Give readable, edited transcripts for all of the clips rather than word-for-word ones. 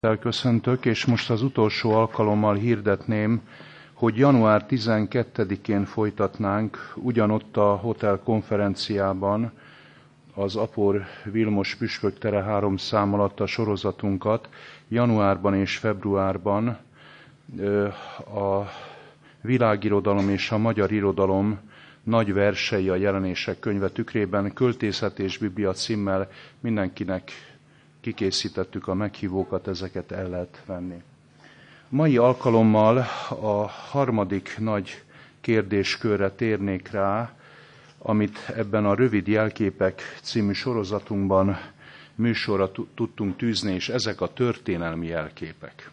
Köszöntök, és most az utolsó alkalommal hirdetném, hogy január 12-én folytatnánk ugyanott a Hotel Konferenciában az Apor Vilmos Püspök tere 3 szám alatt a sorozatunkat. Januárban és februárban a világirodalom és a magyar irodalom nagy versei a Jelenések könyve tükrében, Költészet és Biblia címmel mindenkinek kikészítettük a meghívókat, ezeket el lehet venni. Mai alkalommal a harmadik nagy kérdéskörre térnék rá, amit ebben a Rövid jelképek című sorozatunkban műsorra tudtunk tűzni, és ezek a történelmi jelképek.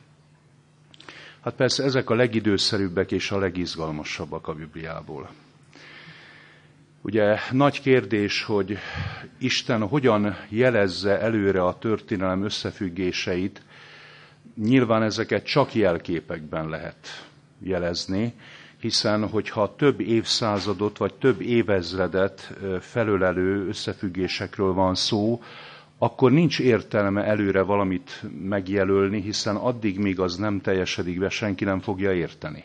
Hát persze ezek a legidőszerűbbek és a legizgalmasabbak a Bibliából. Ugye nagy kérdés, hogy Isten hogyan jelezze előre a történelem összefüggéseit. Nyilván ezeket csak jelképekben lehet jelezni, hiszen hogyha több évszázadot vagy több évezredet felölelő összefüggésekről van szó, akkor nincs értelme előre valamit megjelölni, hiszen addig, míg az nem teljesedik be, senki nem fogja érteni.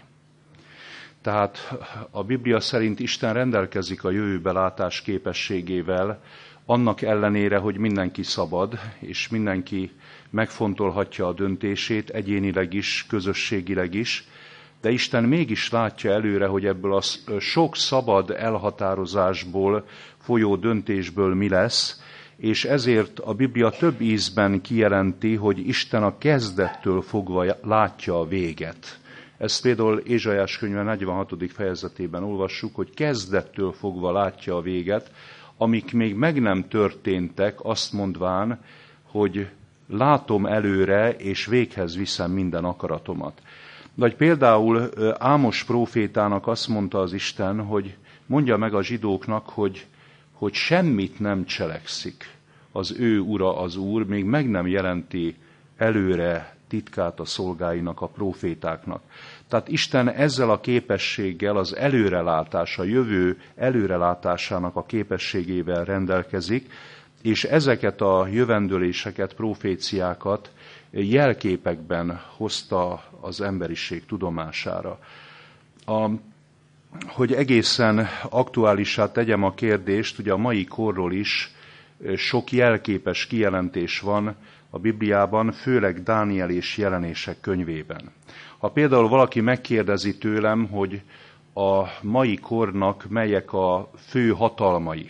Tehát a Biblia szerint Isten rendelkezik a jövőbe látás képességével, annak ellenére, hogy mindenki szabad, és mindenki megfontolhatja a döntését, egyénileg is, közösségileg is, de Isten mégis látja előre, hogy ebből a sok szabad elhatározásból folyó döntésből mi lesz, és ezért a Biblia több ízben kijelenti, hogy Isten a kezdettől fogva látja a véget. Ezt például Ézsaiás könyve 46. fejezetében olvassuk, hogy kezdettől fogva látja a véget, amik még meg nem történtek, azt mondván, hogy látom előre, és véghez viszem minden akaratomat. Vagy például Ámos prófétának azt mondta az Isten, hogy mondja meg a zsidóknak, hogy semmit nem cselekszik az ő ura az Úr, még meg nem jelenti előre titkát a szolgáinak, a prófétáknak. Tehát Isten ezzel a képességgel, az előrelátás, a jövő előrelátásának a képességével rendelkezik, és ezeket a jövendőléseket, proféciákat jelképekben hozta az emberiség tudomására. Hogy egészen aktuálissá tegyem a kérdést, ugye a mai korról is sok jelképes kijelentés van a Bibliában, főleg Dániel és Jelenések könyvében. Ha például valaki megkérdezi tőlem, hogy a mai kornak melyek a fő hatalmai,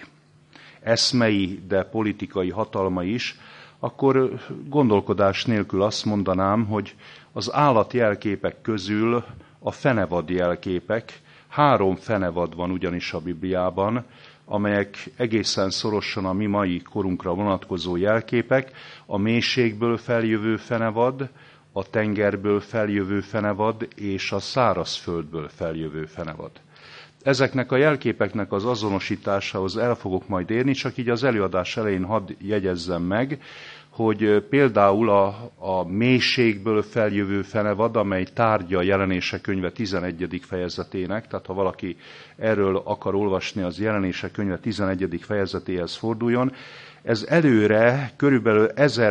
eszmei, de politikai hatalmai is, akkor gondolkodás nélkül azt mondanám, hogy az állatjelképek közül a fenevad jelképek, 3 fenevad van ugyanis a Bibliában, amelyek egészen szorosan a mi mai korunkra vonatkozó jelképek, a mélységből feljövő fenevad, a tengerből feljövő fenevad és a szárazföldből feljövő fenevad. Ezeknek a jelképeknek az azonosításához el fogok majd érni, csak így az előadás elején hadd jegyezzem meg, hogy például a mélységből feljövő fenevad, amely tárgya a Jelenések könyve 11. fejezetének, tehát ha valaki erről akar olvasni, az Jelenések könyve 11. fejezetéhez forduljon, ez előre, körülbelül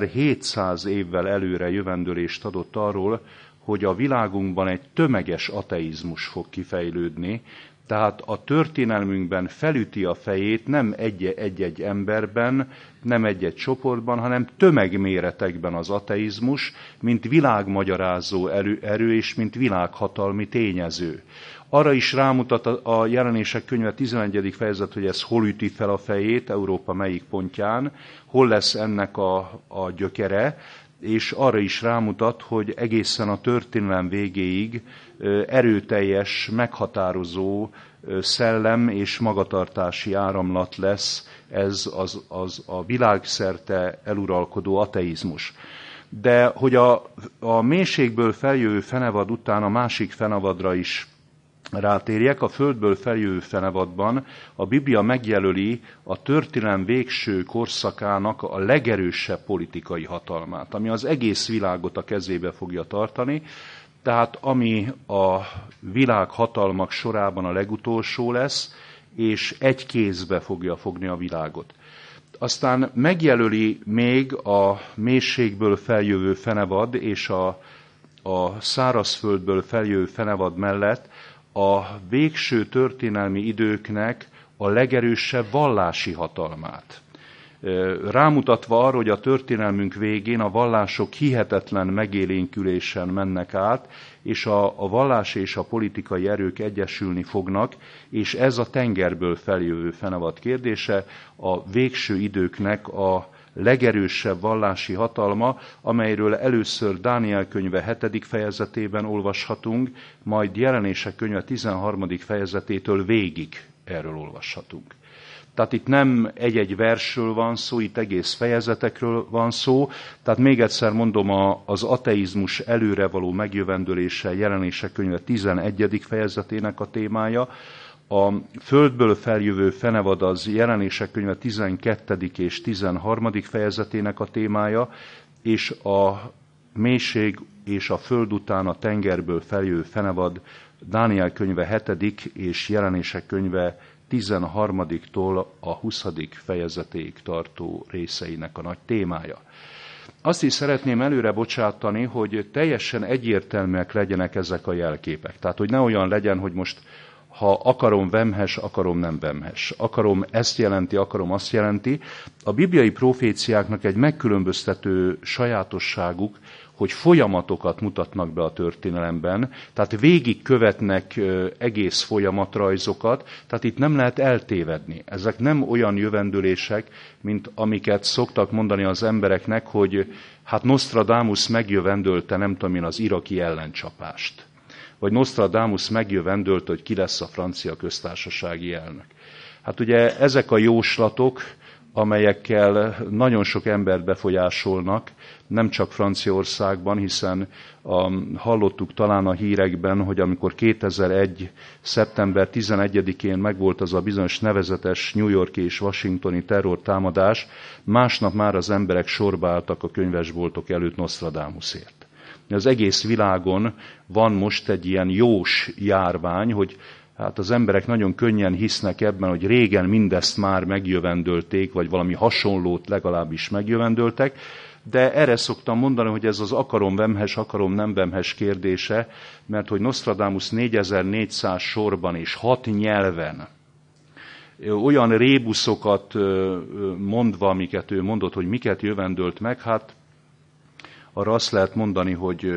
1700 évvel előre jövendőlést adott arról, hogy a világunkban egy tömeges ateizmus fog kifejlődni, tehát a történelmünkben felüti a fejét nem egy-egy emberben, nem egy-egy csoportban, hanem tömegméretekben az ateizmus, mint világmagyarázó erő és mint világhatalmi tényező. Arra is rámutat a Jelenések könyve 11. fejezet, hogy ez hol üti fel a fejét, Európa melyik pontján, hol lesz ennek a gyökere, és arra is rámutat, hogy egészen a történelem végéig erőteljes, meghatározó szellem és magatartási áramlat lesz ez a világszerte eluralkodó ateizmus. De hogy a mélységből feljövő fenevad után a másik fenevadra is rátérjek, a földből feljövő fenevadban a Biblia megjelöli a történelem végső korszakának a legerősebb politikai hatalmát, ami az egész világot a kezébe fogja tartani, tehát ami a világ hatalmak sorában a legutolsó lesz, és egy kézbe fogja fogni a világot. Aztán megjelöli még a mélységből feljövő fenevad és a szárazföldből feljövő fenevad mellett a végső történelmi időknek a legerősebb vallási hatalmát. Rámutatva arra, hogy a történelmünk végén a vallások hihetetlen megélénkülésen mennek át, és a vallás és a politikai erők egyesülni fognak, és ez a tengerből feljövő fenevad kérdése, a végső időknek a legerősebb vallási hatalma, amelyről először Dániel könyve 7. fejezetében olvashatunk, majd Jelenések könyve 13. fejezetétől végig erről olvashatunk. Tehát itt nem egy-egy versről van szó, itt egész fejezetekről van szó. Tehát még egyszer mondom, az ateizmus előrevaló megjövendölése Jelenések könyve 11. fejezetének a témája. A földből feljövő fenevad az Jelenések könyve 12. és 13. fejezetének a témája, és a mélység és a föld után a tengerből feljövő fenevad Dániel könyve 7. és Jelenések könyve 13-tól a 20. fejezetéig tartó részeinek a nagy témája. Azt is szeretném előre bocsátani, hogy teljesen egyértelműek legyenek ezek a jelképek. Tehát, hogy ne olyan legyen, hogy most ha akarom vemhes, akarom nem vemhes. Akarom ezt jelenti, akarom azt jelenti. A bibliai proféciáknak egy megkülönböztető sajátosságuk, hogy folyamatokat mutatnak be a történelemben, tehát végigkövetnek egész folyamatrajzokat, tehát itt nem lehet eltévedni. Ezek nem olyan jövendőlések, mint amiket szoktak mondani az embereknek, hogy hát Nostradamus megjövendölte, nem tudom én, az iraki ellencsapást. Vagy Nostradamus megjövendölte, hogy ki lesz a francia köztársasági elnök. Hát ugye ezek a jóslatok, amelyekkel nagyon sok embert befolyásolnak, nem csak Franciaországban, hiszen hallottuk talán a hírekben, hogy amikor 2001. szeptember 11-én megvolt az a bizonyos nevezetes New York-i és washingtoni terrortámadás, másnap már az emberek sorba álltak a könyvesboltok előtt Nostradamusért. Az egész világon van most egy ilyen jós járvány, hogy hát az emberek nagyon könnyen hisznek ebben, hogy régen mindezt már megjövendölték, vagy valami hasonlót legalábbis megjövendöltek, de erre szoktam mondani, hogy ez az akarom vemhes, akarom nem vemhes kérdése, mert hogy Nostradamus 4400 sorban és 6 nyelven olyan rébuszokat mondva, amiket ő mondott, hogy miket jövendölt meg, hát arra azt lehet mondani,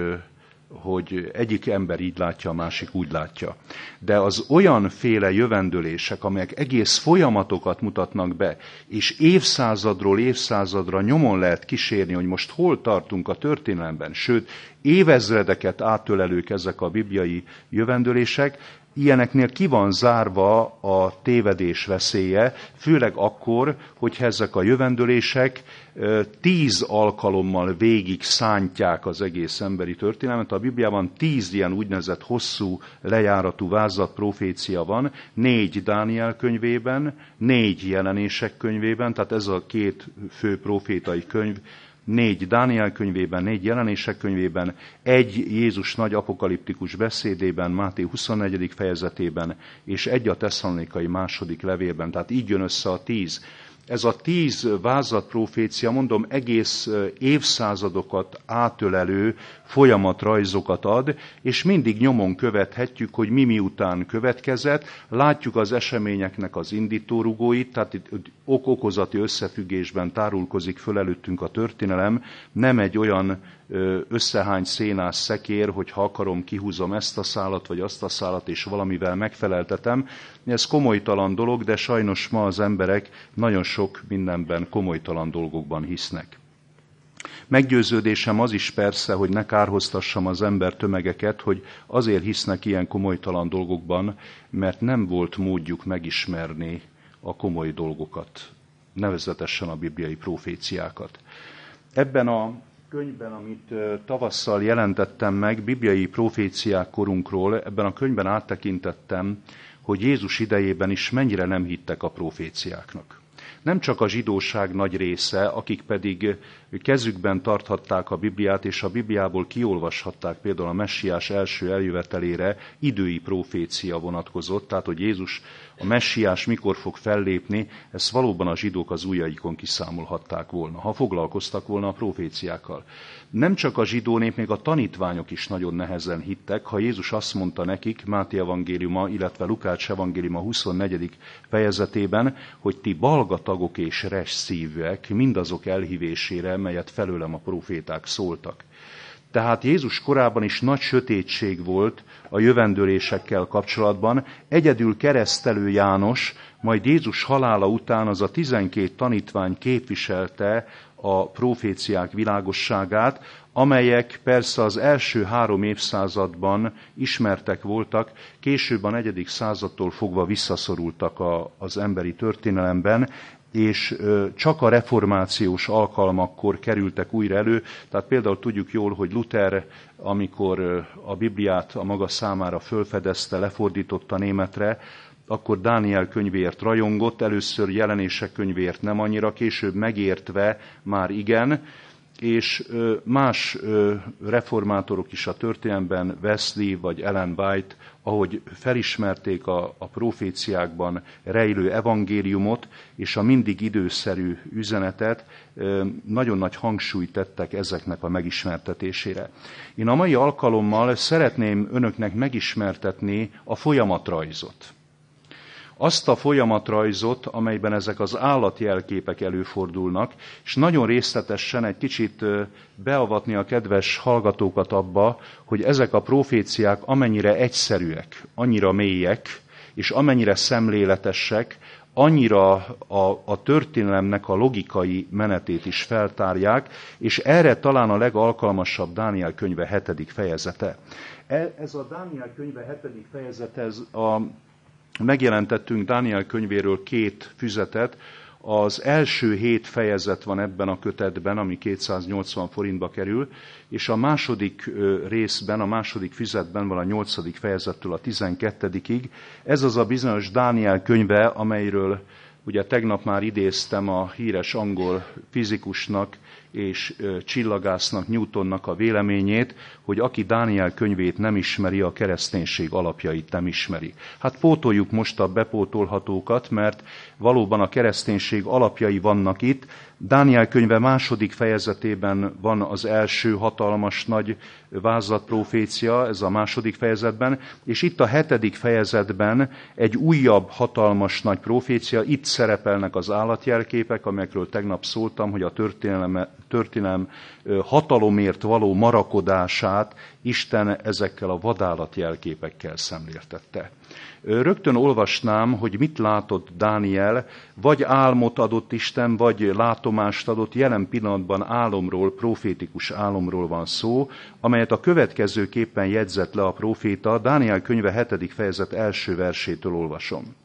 hogy egyik ember így látja, a másik úgy látja. De az olyanféle jövendölések, amelyek egész folyamatokat mutatnak be, és évszázadról évszázadra nyomon lehet kísérni, hogy most hol tartunk a történelemben, sőt, évezredeket átölelők ezek a bibliai jövendölések, ilyeneknél ki van zárva a tévedés veszélye, főleg akkor, hogyha ezek a jövendölések 10 alkalommal végig szántják az egész emberi történelmet. A Bibliában 10 ilyen úgynevezett hosszú lejáratú vázlat profécia van, 4 Dániel könyvében, 4 Jelenések könyvében, tehát ez a 2 fő profétai könyv, 4 Dániel könyvében, 4 Jelenések könyvében, 1 Jézus nagy apokaliptikus beszédében, Máté 24. fejezetében, és 1 a Tesszalonikai második levélben. Tehát így jön össze a 10. Ez a 10 vázlatprofécia, mondom, egész évszázadokat átölelő folyamatrajzokat ad, és mindig nyomon követhetjük, hogy mi miután következett. Látjuk az eseményeknek az indítórugóit, tehát itt ok-okozati összefüggésben tárulkozik föl előttünk a történelem, nem egy olyan összehány szénás szekér, hogy ha akarom, kihúzom ezt a szálat, vagy azt a szálat, és valamivel megfeleltetem. Ez komolytalan dolog, de sajnos ma az emberek nagyon sok mindenben komolytalan dolgokban hisznek. Meggyőződésem az is persze, hogy ne kárhoztassam az ember tömegeket, hogy azért hisznek ilyen komolytalan dolgokban, mert nem volt módjuk megismerni a komoly dolgokat, nevezetesen a bibliai proféciákat. Ebben a könyvben, amit tavasszal jelentettem meg, bibliai proféciák korunkról, ebben a könyvben áttekintettem, hogy Jézus idejében is mennyire nem hittek a proféciáknak. Nem csak a zsidóság nagy része, akik pedig kezükben tarthatták a Bibliát, és a Bibliából kiolvashatták például a messiás első eljövetelére idői profécia vonatkozott, tehát hogy Jézus, a messiás mikor fog fellépni, ezt valóban a zsidók az ujjaikon kiszámolhatták volna, ha foglalkoztak volna a proféciákkal. Nem csak a zsidó nép, még a tanítványok is nagyon nehezen hittek, ha Jézus azt mondta nekik, Máté evangéliuma, illetve Lukács evangéliuma 24. fejezetében, hogy ti balgatagok és res szívűek, mindazok elhívésére, melyet felőlem a proféták szóltak. Tehát Jézus korában is nagy sötétség volt a jövendőlésekkel kapcsolatban. Egyedül Keresztelő János, majd Jézus halála után az a 12 tanítvány képviselte a proféciák világosságát, amelyek persze az első 3 évszázadban ismertek voltak, később a 4. századtól fogva visszaszorultak az emberi történelemben, és csak a reformációs alkalmakkor kerültek újra elő. Tehát például tudjuk jól, hogy Luther, amikor a Bibliát a maga számára fölfedezte, lefordította németre, akkor Dániel könyvéért rajongott, először Jelenések könyvéért nem annyira, később megértve már igen, és más reformátorok is a történelemben, Wesley vagy Ellen White, ahogy felismerték a proféciákban rejlő evangéliumot és a mindig időszerű üzenetet, nagyon nagy hangsúlyt tettek ezeknek a megismertetésére. Én a mai alkalommal szeretném önöknek megismertetni a folyamatrajzot. Azt a folyamatrajzot, amelyben ezek az állatjelképek előfordulnak, és nagyon részletesen egy kicsit beavatni a kedves hallgatókat abba, hogy ezek a proféciák amennyire egyszerűek, annyira mélyek, és amennyire szemléletesek, annyira a történelemnek a logikai menetét is feltárják, és erre talán a legalkalmasabb Dániel könyve 7. fejezete. Ez a Dániel könyve 7. fejezete, megjelentettünk Dániel könyvéről 2 füzetet. Az első 7 fejezet van ebben a kötetben, ami 280 forintba kerül, és a második részben, a második füzetben van a 8. fejezettől a 12-ig. Ez az a bizonyos Dániel könyve, amelyről ugye tegnap már idéztem a híres angol fizikusnak és csillagásznak, Newtonnak a véleményét, hogy aki Dániel könyvét nem ismeri, a kereszténység alapjait nem ismeri. Hát pótoljuk most a bepótolhatókat, mert valóban a kereszténység alapjai vannak itt. Dániel könyve 2. fejezetében van az első hatalmas nagy vázlatprofécia, ez a 2. fejezetben, és itt a 7. fejezetben egy újabb hatalmas nagy profécia, itt szerepelnek az állatjelképek, amelyekről tegnap szóltam, hogy a történelem hatalomért való marakodását Isten ezekkel a vadállatjelképekkel szemléltette. Rögtön olvasnám, hogy mit látott Dániel, vagy álmot adott Isten, vagy látomást adott, jelen pillanatban álomról, profétikus álomról van szó, amelyet a következőképpen jegyzett le a próféta, Dániel könyve 7. fejezet első versétől olvasom.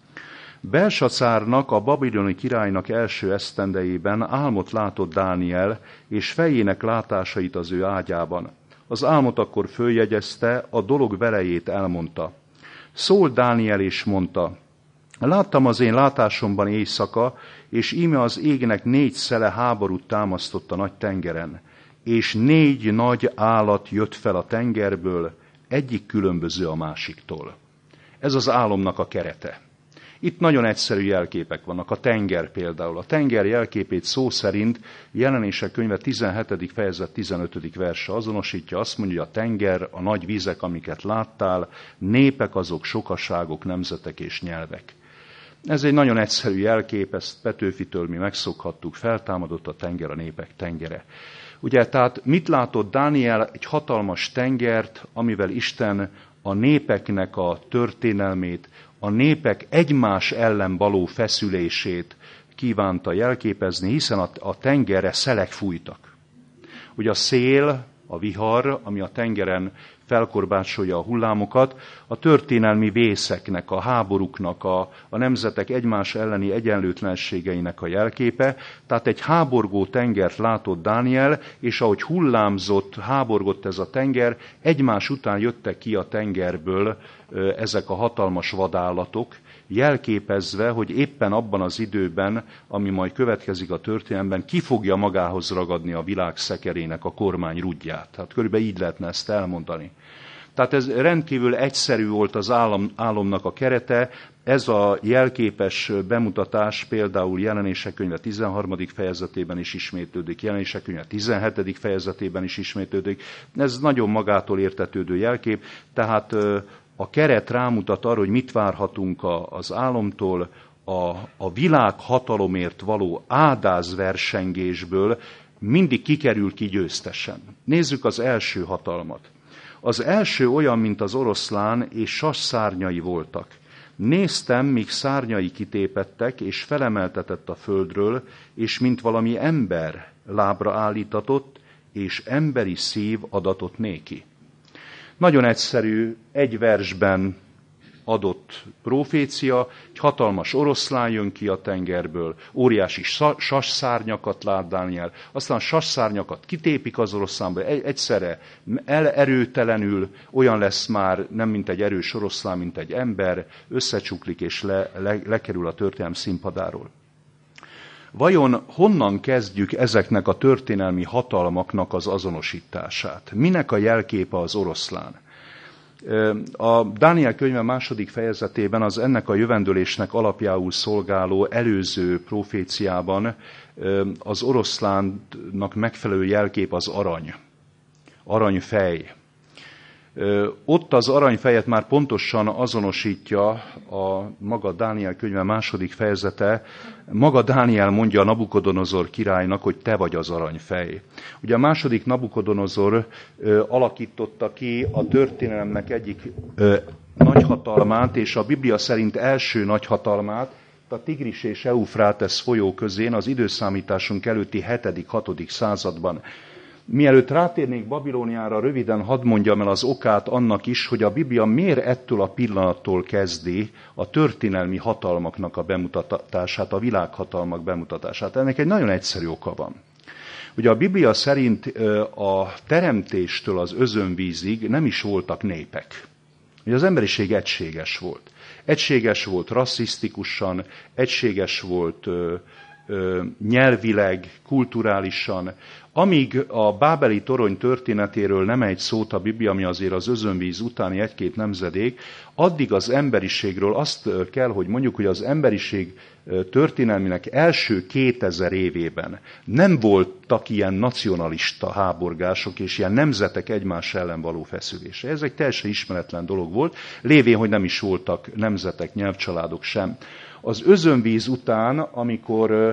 Belsacárnak, a babiloni királynak első esztendejében álmot látott Dániel, és fejének látásait az ő ágyában. Az álmot akkor följegyezte, a dolog velejét elmondta. Szólt Dániel és mondta, láttam az én látásomban éjszaka, és íme az égnek 4 szele háborút támasztott a nagy tengeren, és 4 nagy állat jött fel a tengerből, egyik különböző a másiktól. Ez az álomnak a kerete. Itt nagyon egyszerű jelképek vannak. A tenger például. A tenger jelképét szó szerint Jelenések könyve 17. fejezet 15. verse azonosítja, azt mondja, hogy a tenger, a nagy vizek, amiket láttál, népek azok, sokaságok, nemzetek és nyelvek. Ez egy nagyon egyszerű jelkép, ezt Petőfitől mi megszokhattuk, feltámadott a tenger, a népek tengere. Ugye, tehát mit látott Dániel? Egy hatalmas tengert, amivel Isten a népeknek a történelmét, a népek egymás ellen való feszülését kívánta jelképezni, hiszen a tengerre szelek fújtak. Ugye a szél, a vihar, ami a tengeren felkorbácsolja a hullámokat, a történelmi vészeknek, a háborúknak, a nemzetek egymás elleni egyenlőtlenségeinek a jelképe. Tehát egy háborgó tengert látott Dániel, és ahogy hullámzott, háborgott ez a tenger, egymás után jöttek ki a tengerből ezek a hatalmas vadállatok, jelképezve, hogy éppen abban az időben, ami majd következik a történelemben, ki fogja magához ragadni a világ szekerének a kormány rudját. Tehát körülbelül így lehetne ezt elmondani. Tehát ez rendkívül egyszerű volt az álomnak a kerete, ez a jelképes bemutatás például Jelenések könyve 13. fejezetében is ismétlődik, Jelenések könyve 17. fejezetében is ismétlődik. Ez nagyon magától értetődő jelkép, tehát a keret rámutat arra, hogy mit várhatunk az álomtól, a világ hatalomért való áldázversengésből mindig kikerül ki győztesen. Nézzük az első hatalmat. Az első olyan, mint az oroszlán, és sas szárnyai voltak. Néztem, míg szárnyai kitépettek, és felemeltetett a földről, és mint valami ember lábra állítatott, és emberi szív adatott néki. Nagyon egyszerű, egy versben adott profécia, egy hatalmas oroszlán jön ki a tengerből, óriási sasszárnyakat lát Dániel, aztán a sasszárnyakat kitépik az oroszlánba, egyszerre erőtelenül, olyan lesz már nem mint egy erős oroszlán, mint egy ember, összecsuklik és lekerül a történelem színpadáról. Vajon honnan kezdjük ezeknek a történelmi hatalmaknak az azonosítását? Minek a jelképe az oroszlán? A Dániel könyve 2. fejezetében az ennek a jövendőlésnek alapjául szolgáló előző proféciában az oroszlánnak megfelelő jelkép az arany. Aranyfej. Ott az aranyfejet már pontosan azonosítja a maga Dániel könyve 2. fejezete. Maga Dániel mondja Nabukodonozor királynak, hogy te vagy az aranyfej. Ugye a második Nabukodonozor alakította ki a történelemnek egyik nagyhatalmát, és a Biblia szerint első nagyhatalmát, a Tigris és Eufrátesz folyó közén az időszámításunk előtti 7.-6. században. Mielőtt rátérnék Babilóniára, röviden hadd mondjam el az okát annak is, hogy a Biblia miért ettől a pillanattól kezdi a történelmi hatalmaknak a bemutatását, a világhatalmak bemutatását. Ennek egy nagyon egyszerű oka van. Ugye a Biblia szerint a teremtéstől az özönvízig nem is voltak népek. Ugye az emberiség egységes volt. Egységes volt rasszisztikusan, egységes volt nyelvileg, kulturálisan. Amíg a bábeli torony történetéről nem egy szót a Biblia, ami azért az özönvíz utáni egy-két nemzedék, addig az emberiségről azt kell, hogy mondjuk, hogy az emberiség történelmének első 2000 évében nem voltak ilyen nacionalista háborgások és ilyen nemzetek egymás ellen való feszülése. Ez egy teljesen ismeretlen dolog volt, lévén, hogy nem is voltak nemzetek, nyelvcsaládok sem. Az özönvíz után, amikor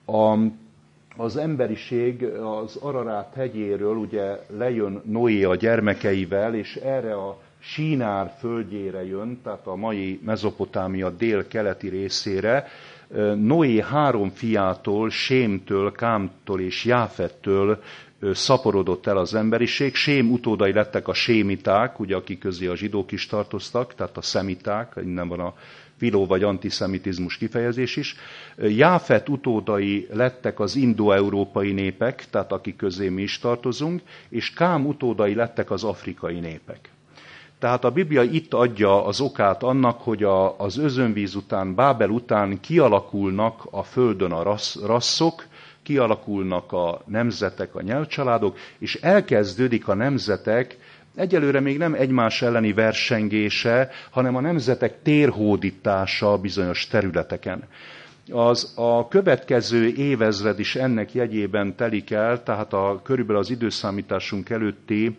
az emberiség az Ararát hegyéről ugye lejön Noé a gyermekeivel, és erre a Sínár földjére jön, tehát a mai Mezopotámia dél-keleti részére, Noé 3 fiától, Sémtől, Kámtól és Jáfettől szaporodott el az emberiség. Sém utódai lettek a sémiták, ugye akik közé a zsidók is tartoztak, tehát a szemiták, innen van a filó vagy antiszemitizmus kifejezés is. Jáfet utódai lettek az indoeurópai népek, tehát akik közé mi is tartozunk, és Kám utódai lettek az afrikai népek. Tehát a Biblia itt adja az okát annak, hogy az özönvíz után, Bábel után kialakulnak a földön a rasszok, kialakulnak a nemzetek, a nyelvcsaládok, és elkezdődik a nemzetek egyelőre még nem egymás elleni versengése, hanem a nemzetek térhódítása bizonyos területeken. A következő évezred is ennek jegyében telik el, tehát körülbelül az időszámításunk előtti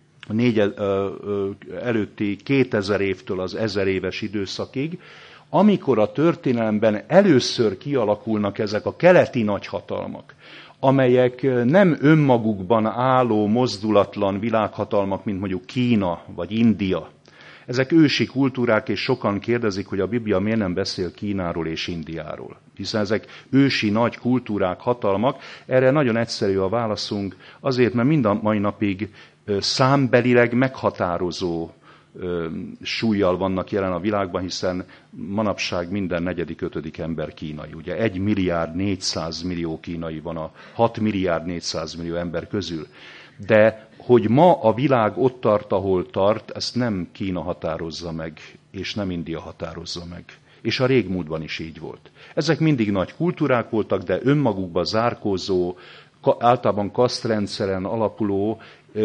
2000 évtől az 1000 éves időszakig, amikor a történelemben először kialakulnak ezek a keleti nagyhatalmak, amelyek nem önmagukban álló, mozdulatlan világhatalmak, mint mondjuk Kína vagy India. Ezek ősi kultúrák, és sokan kérdezik, hogy a Biblia miért nem beszél Kínáról és Indiáról. Hiszen ezek ősi nagy kultúrák, hatalmak. Erre nagyon egyszerű a válaszunk, azért, mert mind a mai napig számbelileg meghatározó súllyal vannak jelen a világban, hiszen manapság minden 4.-5. ember kínai. Ugye 1 milliárd 400 millió kínai van a 6 milliárd 400 millió ember közül. De hogy ma a világ ott tart, ahol tart, ezt nem Kína határozza meg, és nem India határozza meg. és a régmúltban is így volt. Ezek mindig nagy kultúrák voltak, de önmagukba zárkózó, általában kasztrendszeren alapuló,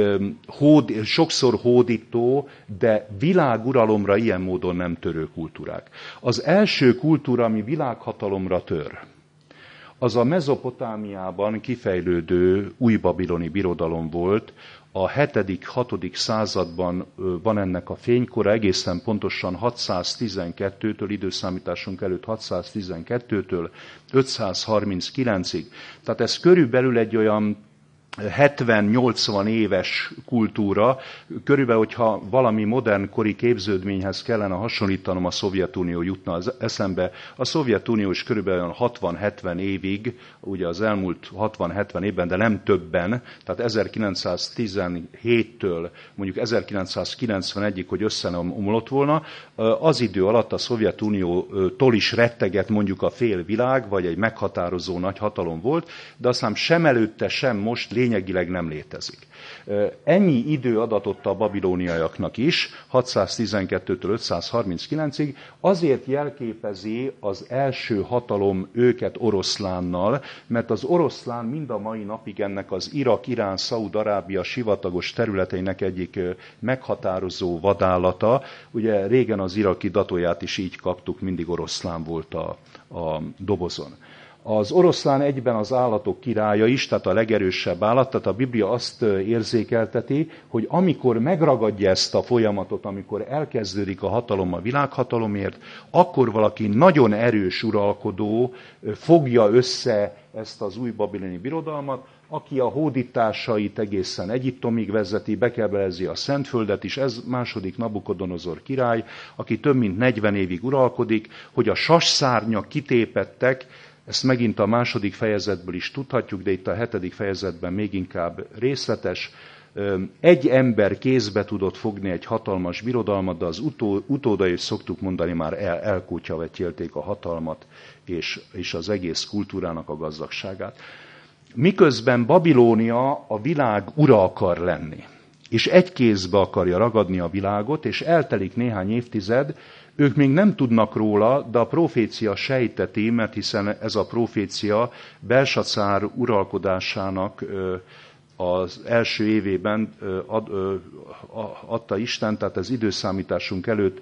sokszor hódító, de világuralomra ilyen módon nem törő kultúrák. Az első kultúra, ami világhatalomra tör, az a Mezopotámiában kifejlődő újbabiloni birodalom volt. A 7.-6. században van ennek a fénykora, egészen pontosan 612-től, időszámításunk előtt 612-től 539-ig. Tehát ez körülbelül egy olyan 70-80 éves kultúra. Körülbelül, hogyha valami modern kori képződményhez kellene hasonlítanom, a Szovjetunió jutna az eszembe. A Szovjetunió is körülbelül 60-70 évig, ugye az elmúlt 60-70 évben, de nem többen, tehát 1917-től mondjuk 1991-ig, hogy összeomlott volna, az idő alatt a Szovjetuniótól is retteget mondjuk a fél világ, vagy egy meghatározó nagy hatalom volt, de aztán sem előtte, sem most lényegileg nem létezik. Ennyi idő adatott a babilóniaiaknak is, 612-től 539-ig, azért jelképezi az első hatalom őket oroszlánnal, mert az oroszlán mind a mai napig ennek az Irak, Irán, Szaúd-Arábia sivatagos területeinek egyik meghatározó vadállata. Ugye régen az iraki datóját is így kaptuk, mindig oroszlán volt a dobozon. Az oroszlán egyben az állatok királya is, tehát a legerősebb állat, tehát a Biblia azt érzékelteti, hogy amikor megragadja ezt a folyamatot, amikor elkezdődik a hatalom a világhatalomért, akkor valaki nagyon erős uralkodó fogja össze ezt az új babiloni birodalmat, aki a hódításait egészen Egyiptomig vezeti, bekebelezi a Szentföldet is, ez második Nabukodonozor király, aki több mint 40 évig uralkodik, hogy a sasszárnyak kitépettek, ezt megint a második fejezetből is tudhatjuk, de itt a 7. fejezetben még inkább részletes. Egy ember kézbe tudott fogni egy hatalmas birodalmat, de az utódai, és szoktuk mondani, már elkutyavetjélték a hatalmat és az egész kultúrának a gazdagságát. Miközben Babilónia a világ ura akar lenni, és egy kézbe akarja ragadni a világot, és eltelik néhány évtized, ők még nem tudnak róla, de a profécia sejteti, mert hiszen ez a profécia Belsacár uralkodásának az első évében adta Isten, tehát az időszámításunk előtt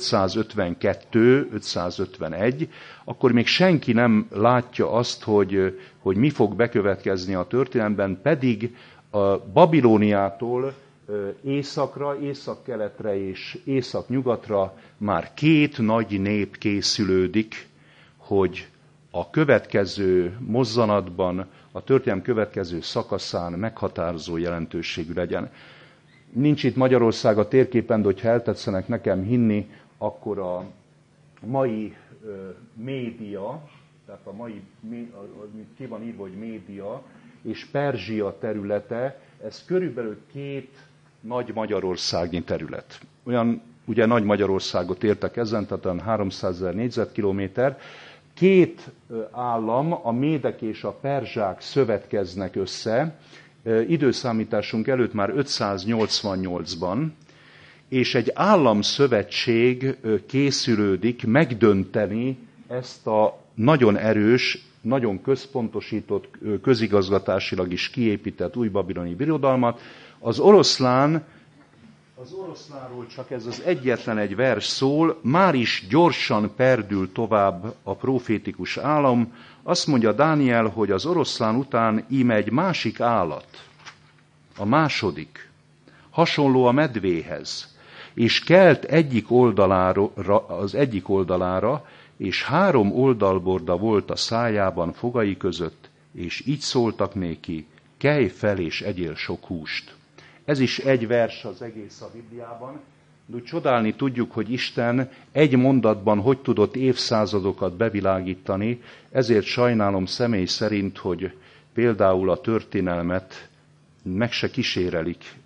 552-551, akkor még senki nem látja azt, hogy mi fog bekövetkezni a történelemben, pedig a Babilóniától északra, északkeletre és északnyugatra már két nagy nép készülődik, hogy a következő mozzanatban, a történelem következő szakaszán meghatározó jelentőségű legyen. Nincs itt Magyarország a térképen, de hogyha eltetszenek nekem hinni, akkor a mai Média, tehát a mai, ki van írva, hogy Média, és Perzsia területe, ez körülbelül két nagy magyarországi terület. Olyan, ugye Nagy Magyarországot értek ezen, tehát olyan 300 000 négyzetkilométer. Két állam, a médek és a perzsák szövetkeznek össze, időszámításunk előtt már 588-ban, és egy államszövetség készülődik megdönteni ezt a nagyon erős, nagyon központosított, közigazgatásilag is kiépített új babiloni birodalmat. Az oroszlánról csak ez az egyetlen egy vers szól, már is gyorsan perdül tovább a profétikus állam. Azt mondja Dániel, hogy az oroszlán után íme egy másik állat, a második, hasonló a medvéhez, és kelt az egyik oldalára, és 3 oldalborda volt a szájában fogai között, és így szóltak néki, kelj fel és egyél sok húst. Ez is egy vers az egész a Bibliában, de úgy csodálni tudjuk, hogy Isten egy mondatban hogy tudott évszázadokat bevilágítani, ezért sajnálom személy szerint, hogy például a történelmet meg se kísérelik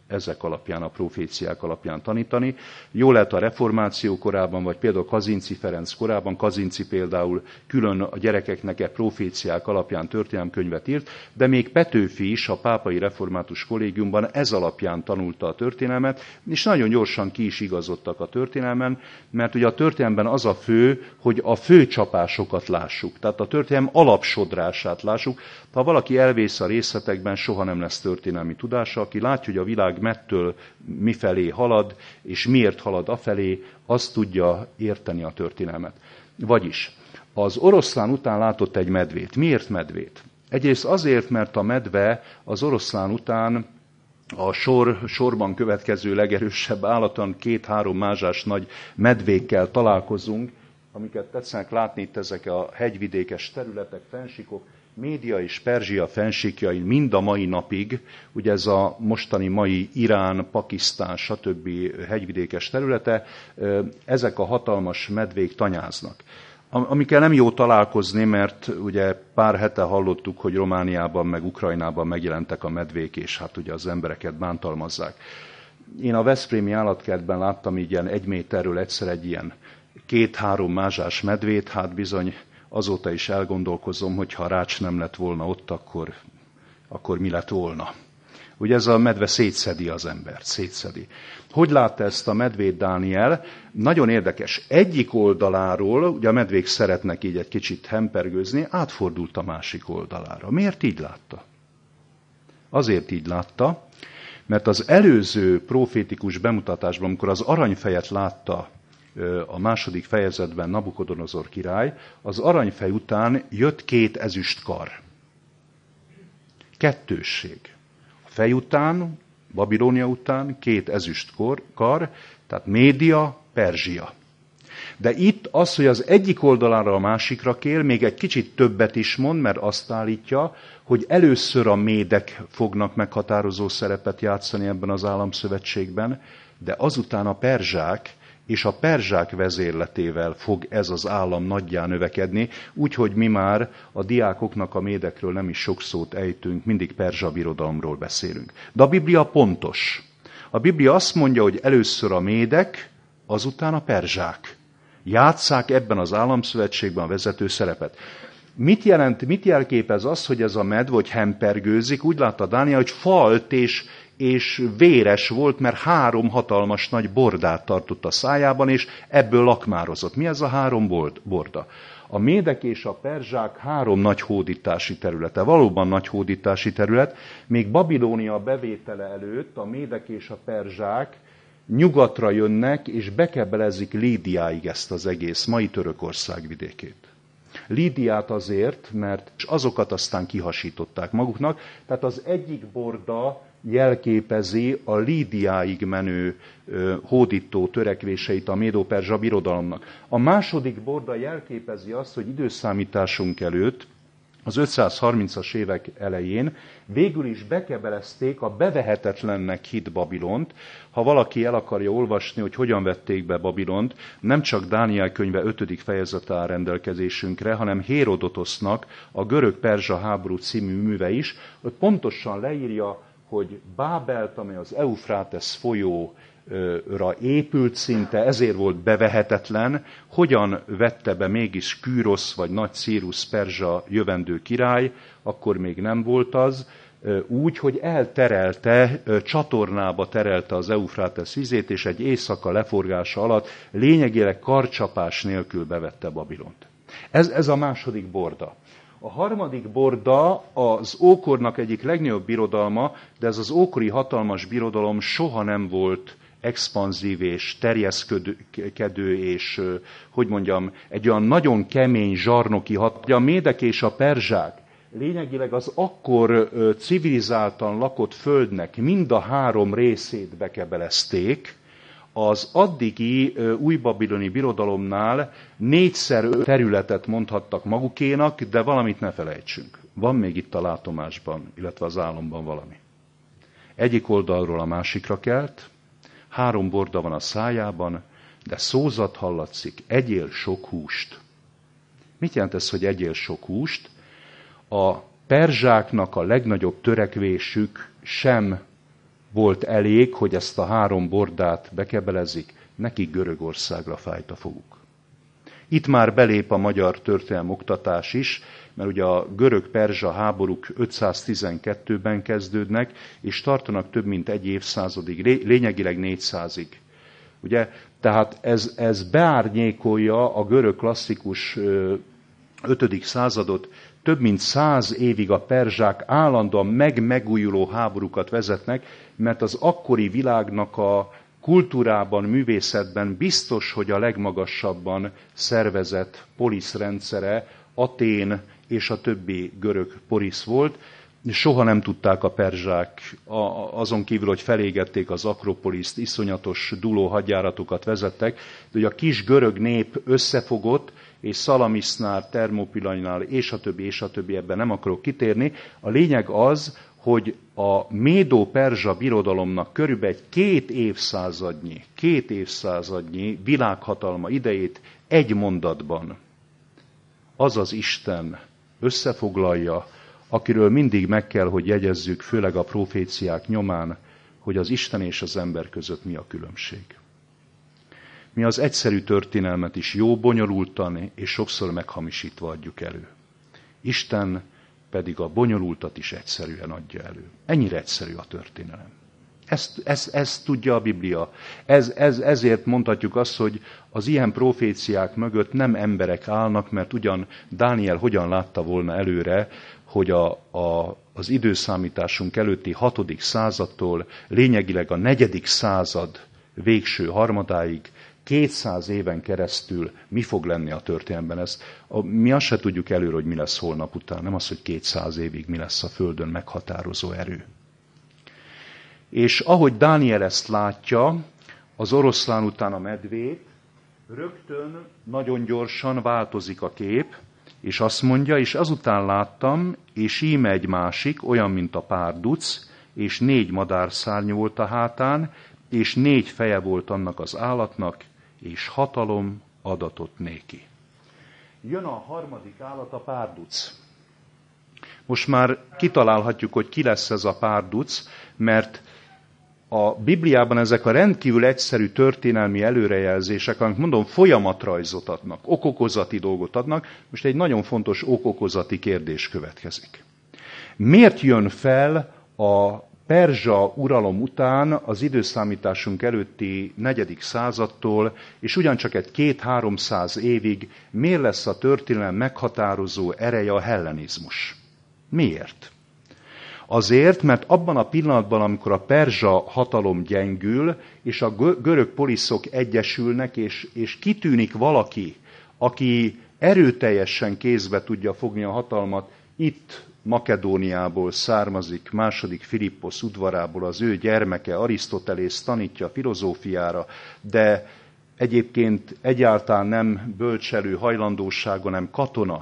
ezek alapján, a proféciák alapján tanítani. Jó lehet a reformáció korában, vagy például Kazinczy Ferenc korában, Kazinczy például külön a gyerekeknek proféciák alapján történelemkönyvet írt, de még Petőfi is a pápai református kollégiumban ez alapján tanulta a történelmet, és nagyon gyorsan ki is igazodtak a történelmen, mert ugye a történelemben az a fő, hogy a főcsapásokat lássuk, tehát a történelem alapsodrását lássuk. Ha valaki elvész a részletekben, soha nem lesz történelmi tudása. Aki látja, hogy a világ mettől mifelé halad, és miért halad afelé, az tudja érteni a történelmet. Vagyis az oroszlán után látott egy medvét. Miért medvét? Egyrészt azért, mert a medve az oroszlán után a sorban következő legerősebb állaton 2-3 mázsás nagy medvékkel találkozunk, amiket tetszenek látni itt ezek a hegyvidékes területek, fennsíkok, Média és Perzsia fennsíkjain mind a mai napig, ugye ez a mostani mai Irán, Pakisztán, stb. Hegyvidékes területe, ezek a hatalmas medvék tanyáznak. Amikkel nem jó találkozni, mert ugye pár hete hallottuk, hogy Romániában meg Ukrajnában megjelentek a medvék, és hát ugye az embereket bántalmazzák. Én a veszprémi állatkertben láttam így ilyen 1 méterről egyszer egy ilyen 2-3 mázsás medvét, hát bizony azóta is elgondolkozom, hogy ha a rács nem lett volna ott, akkor mi lett volna. Ugye ez a medve szétszedi az embert, szétszedi. Hogy látta ezt a medvét Dániel? Nagyon érdekes. Egyik oldaláról, ugye a medvék szeretnek így egy kicsit hempergőzni, átfordult a másik oldalára. Miért így látta? Azért így látta, mert az előző profétikus bemutatásban, amikor az aranyfejet látta a második fejezetben Nabukodonozor király, az aranyfej után jött 2 ezüstkar. Kettősség. A fej után, Babilónia után 2 ezüstkar, tehát Média, Perzsia. De itt az, hogy az egyik oldalára a másikra kér, még egy kicsit többet is mond, mert azt állítja, hogy először a médek fognak meghatározó szerepet játszani ebben az államszövetségben, de azután a perzsák, és a perzsák vezérletével fog ez az állam nagyjá növekedni, úgyhogy mi már a diákoknak a médekről nem is sok szót ejtünk, mindig perzsa birodalomról beszélünk. De a Biblia pontos. A Biblia azt mondja, hogy először a médek, azután a perzsák játsszák ebben az államszövetségben a vezető szerepet. Mit jelképez az, hogy ez a medve, hogy hempergőzik? Úgy látta Dániel, hogy falt és véres volt, mert 3 hatalmas nagy bordát tartott a szájában, és ebből lakmározott. Mi ez a 3 borda? A médek és a perzsák 3 nagy hódítási területe. Valóban nagy hódítási terület. Még Babilónia bevétele előtt a médek és a perzsák nyugatra jönnek, és bekebelezik Lídiáig ezt az egész mai Törökország vidékét. Lídiát azért, mert azokat aztán kihasították maguknak, tehát az egyik borda jelképezi a Lídiáig menő hódító törekvéseit a Médo-Perzsa birodalomnak. A második borda jelképezi azt, hogy időszámításunk előtt, az 530-as évek elején végül is bekebelezték a bevehetetlennek hitt Babilont. Ha valaki el akarja olvasni, hogy hogyan vették be Babilont, nem csak Dániel könyve 5. fejezete áll rendelkezésünkre, hanem Hérodotosznak a Görög-Perzsa háború című műve is, hogy pontosan leírja, hogy Bábelt, amely az Eufrátesz folyóra épült szinte, ezért volt bevehetetlen, hogyan vette be mégis Kűrosz vagy Nagy Círusz perzsa jövendő király, akkor még nem volt az, úgy, hogy elterelte, csatornába terelte az Eufrátesz vizét, és egy éjszaka leforgása alatt lényegileg karcsapás nélkül bevette Babilont. Ez a második borda. A harmadik borda az ókornak egyik legnagyobb birodalma, de ez az ókori hatalmas birodalom soha nem volt expanzív és terjeszkedő, és egy olyan nagyon kemény zsarnoki hatalom. A médek és a perzsák lényegileg az akkor civilizáltan lakott földnek mind a 3 részét bekebelezték, az addigi újbabiloni birodalomnál 4-szer területet mondhattak magukénak, de valamit ne felejtsünk. Van még itt a látomásban, illetve az álomban valami. Egyik oldalról a másikra kelt, 3 borda van a szájában, de szózat hallatszik, egyél sok húst. Mit jelent ez, hogy egyél sok húst? A perzsáknak a legnagyobb törekvésük sem volt elég, hogy ezt a 3 bordát bekebelezik, nekik Görögországra fájt a foguk. Itt már belép a magyar történelem oktatás is, mert ugye a görög-perzsa háborúk 512-ben kezdődnek, és tartanak több mint egy évszázadig, lényegileg 400-ig. Ugye? Tehát ez beárnyékolja a görög klasszikus 5. századot, több mint 100 évig a perzsák állandóan megújuló háborúkat vezetnek, mert az akkori világnak a kultúrában, művészetben biztos, hogy a legmagasabban szervezett polisz rendszere Atén és a többi görög polisz volt. Soha nem tudták a perzsák, azon kívül, hogy felégették az Akropoliszt, iszonyatos dúló hadjáratokat vezettek, de ugye a kis görög nép összefogott, és Szalamisznál, Termopilainnál, és a többi, ebben nem akarok kitérni. A lényeg az, hogy a Médó-Perzsa birodalomnak körülbelül 2 évszázadnyi világhatalma idejét egy mondatban az az Isten összefoglalja, akiről mindig meg kell, hogy jegyezzük, főleg a proféciák nyomán, hogy az Isten és az ember között mi a különbség. Mi az egyszerű történelmet is jó bonyolultan és sokszor meghamisítva adjuk elő. Isten pedig a bonyolultat is egyszerűen adja elő. Ennyire egyszerű a történelem. Ezt tudja a Biblia. Ezért mondhatjuk azt, hogy az ilyen proféciák mögött nem emberek állnak, mert ugyan Dániel hogyan látta volna előre, hogy az időszámításunk előtti 6. századtól lényegileg a 4. század végső harmadáig 200 éven keresztül mi fog lenni a történelemben. Mi azt se tudjuk előre, hogy mi lesz holnap után, nem az, hogy 200 évig mi lesz a Földön meghatározó erő. És ahogy Dániel ezt látja, az oroszlán után a medvét, rögtön nagyon gyorsan változik a kép, és azt mondja, és azután láttam, és íme egy másik, olyan, mint a párduc, és 4 madárszárny volt a hátán, és 4 feje volt annak az állatnak, és hatalom adatott néki. Jön a harmadik állat, a párduc. Most már kitalálhatjuk, hogy ki lesz ez a párduc, mert a Bibliában ezek a rendkívül egyszerű történelmi előrejelzések, amik mondom folyamatrajzot adnak, okokozati dolgot adnak, most egy nagyon fontos okokozati kérdés következik. Miért jön fel a perzsa uralom után az időszámításunk előtti 4. századtól, és ugyancsak egy 200-300 évig miért lesz a történelem meghatározó ereje a hellenizmus? Miért? Azért, mert abban a pillanatban, amikor a perzsa hatalom gyengül, és a görög poliszok egyesülnek, és kitűnik valaki, aki erőteljesen kézbe tudja fogni a hatalmat, itt Makedóniából származik, II. Philipposz udvarából az ő gyermeke, Arisztotelész tanítja filozófiára, de egyébként egyáltalán nem bölcselő hajlandósága, hanem katona.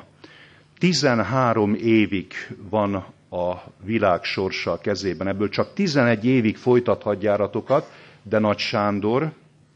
13 évig van a világ sorsa a kezében. Ebből csak 11 évig folytat hadjáratokat, de Nagy Sándor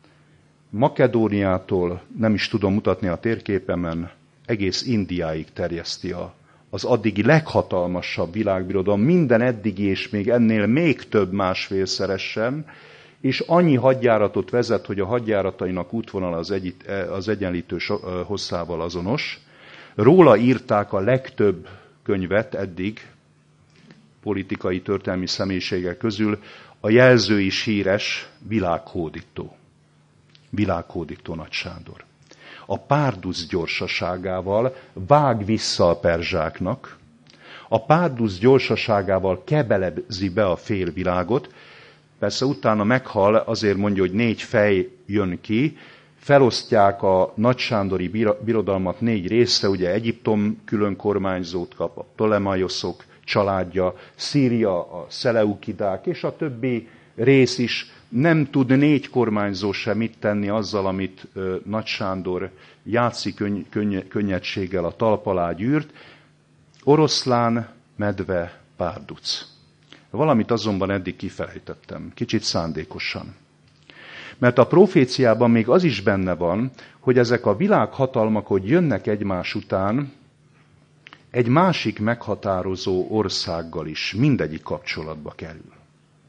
Makedóniától, nem is tudom mutatni a térképemen, egész Indiáig terjeszti az addigi leghatalmasabb világbirodalom, minden eddigi és még ennél még több másfélszeresen, és annyi hadjáratot vezet, hogy a hadjáratainak útvonala az egyenlítő hosszával azonos. Róla írták a legtöbb könyvet eddig, politikai történelmi személyiségek közül, a jelző is híres világhódító. Világhódító Nagy Sándor. A párduc gyorsaságával vág vissza a perzsáknak, a párduc gyorsaságával kebelezi be a félvilágot, persze utána meghal, azért mondja, hogy 4 fej jön ki, felosztják a nagysándori birodalmat 4 részre, ugye Egyiptom külön kormányzót kap, a Ptolemaioszok családja, Szíria, a szeleukidák, és a többi rész is nem tud 4 kormányzó sem mit tenni azzal, amit Nagy Sándor játszik könnyedséggel a talp alá gyűrt. Oroszlán, medve, párduc. Valamit azonban eddig kifelejtettem, kicsit szándékosan. Mert a proféciában még az is benne van, hogy ezek a világhatalmak, hogy jönnek egymás után, egy másik meghatározó országgal is mindegyik kapcsolatba kerül.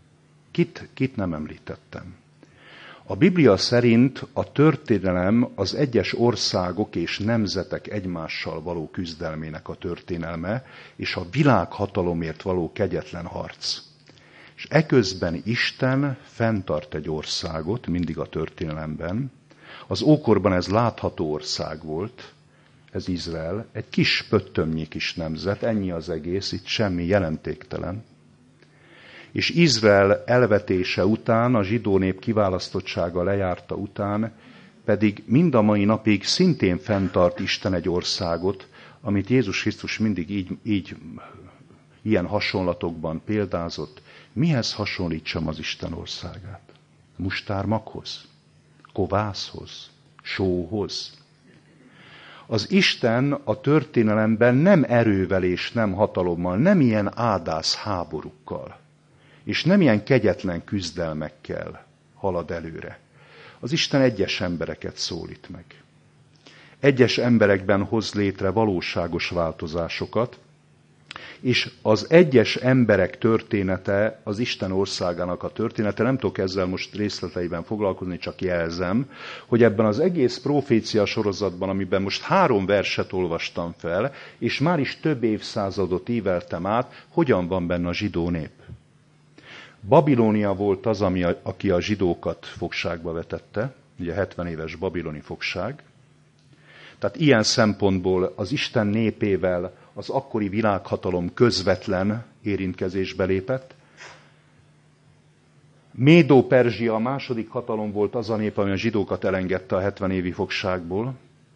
Kit nem említettem? A Biblia szerint a történelem az egyes országok és nemzetek egymással való küzdelmének a történelme, és a világhatalomért való kegyetlen harc. És eközben Isten fenntart egy országot, mindig a történelemben. Az ókorban ez látható ország volt, ez Izrael, egy kis pöttömnyi kis nemzet, ennyi az egész, itt semmi jelentéktelen. És Izrael elvetése után, a zsidó nép kiválasztottsága lejárta után, pedig mind a mai napig szintén fenntart Isten egy országot, amit Jézus Krisztus mindig így ilyen hasonlatokban példázott. Mihez hasonlítsam az Isten országát? Mustármaghoz? Kovászhoz? Sóhoz? Az Isten a történelemben nem erővel és nem hatalommal, nem ilyen ádász háborúkkal, és nem ilyen kegyetlen küzdelmekkel halad előre. Az Isten egyes embereket szólít meg. Egyes emberekben hoz létre valóságos változásokat, és az egyes emberek története, az Isten országának a története, nem tudok ezzel most részleteiben foglalkozni, csak jelzem, hogy ebben az egész profécia sorozatban, amiben most 3 verset olvastam fel, és már is több évszázadot íveltem át, hogyan van benne a zsidó nép. Babilónia volt az, aki a zsidókat fogságba vetette, ugye 70 éves babiloni fogság. Tehát ilyen szempontból az Isten népével az akkori világhatalom közvetlen érintkezésbe lépett. Médó-Perzsia, a második hatalom volt az a nép, ami a zsidókat elengedte a 70 évi fogságból.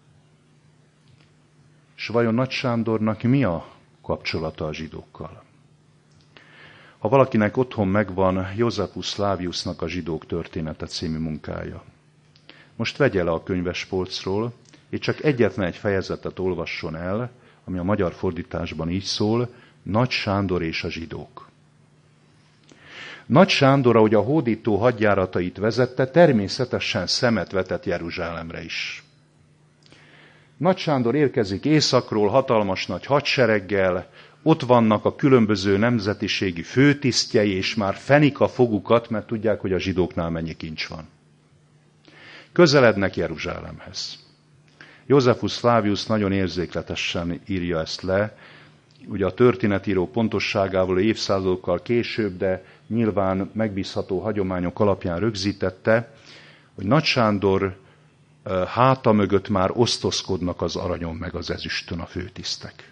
És vajon Nagy Sándornak mi a kapcsolata a zsidókkal? Ha valakinek otthon megvan Josephus Flaviusnak a Zsidók története című munkája, most vegye le a könyvespolcról, és csak egyetlen egy fejezetet olvasson el, ami a magyar fordításban így szól, Nagy Sándor és a zsidók. Nagy Sándor, ahogy a hódító hadjáratait vezette, természetesen szemet vetett Jeruzsálemre is. Nagy Sándor érkezik északról hatalmas nagy hadsereggel, ott vannak a különböző nemzetiségi főtisztjei, és már fenik a fogukat, mert tudják, hogy a zsidóknál mennyi kincs van. Közelednek Jeruzsálemhez. Josephus Flavius nagyon érzékletesen írja ezt le, ugye a történetíró pontosságával évszázadokkal később, de nyilván megbízható hagyományok alapján rögzítette, hogy Nagy Sándor háta mögött már osztozkodnak az aranyon meg az ezüstön a főtisztek.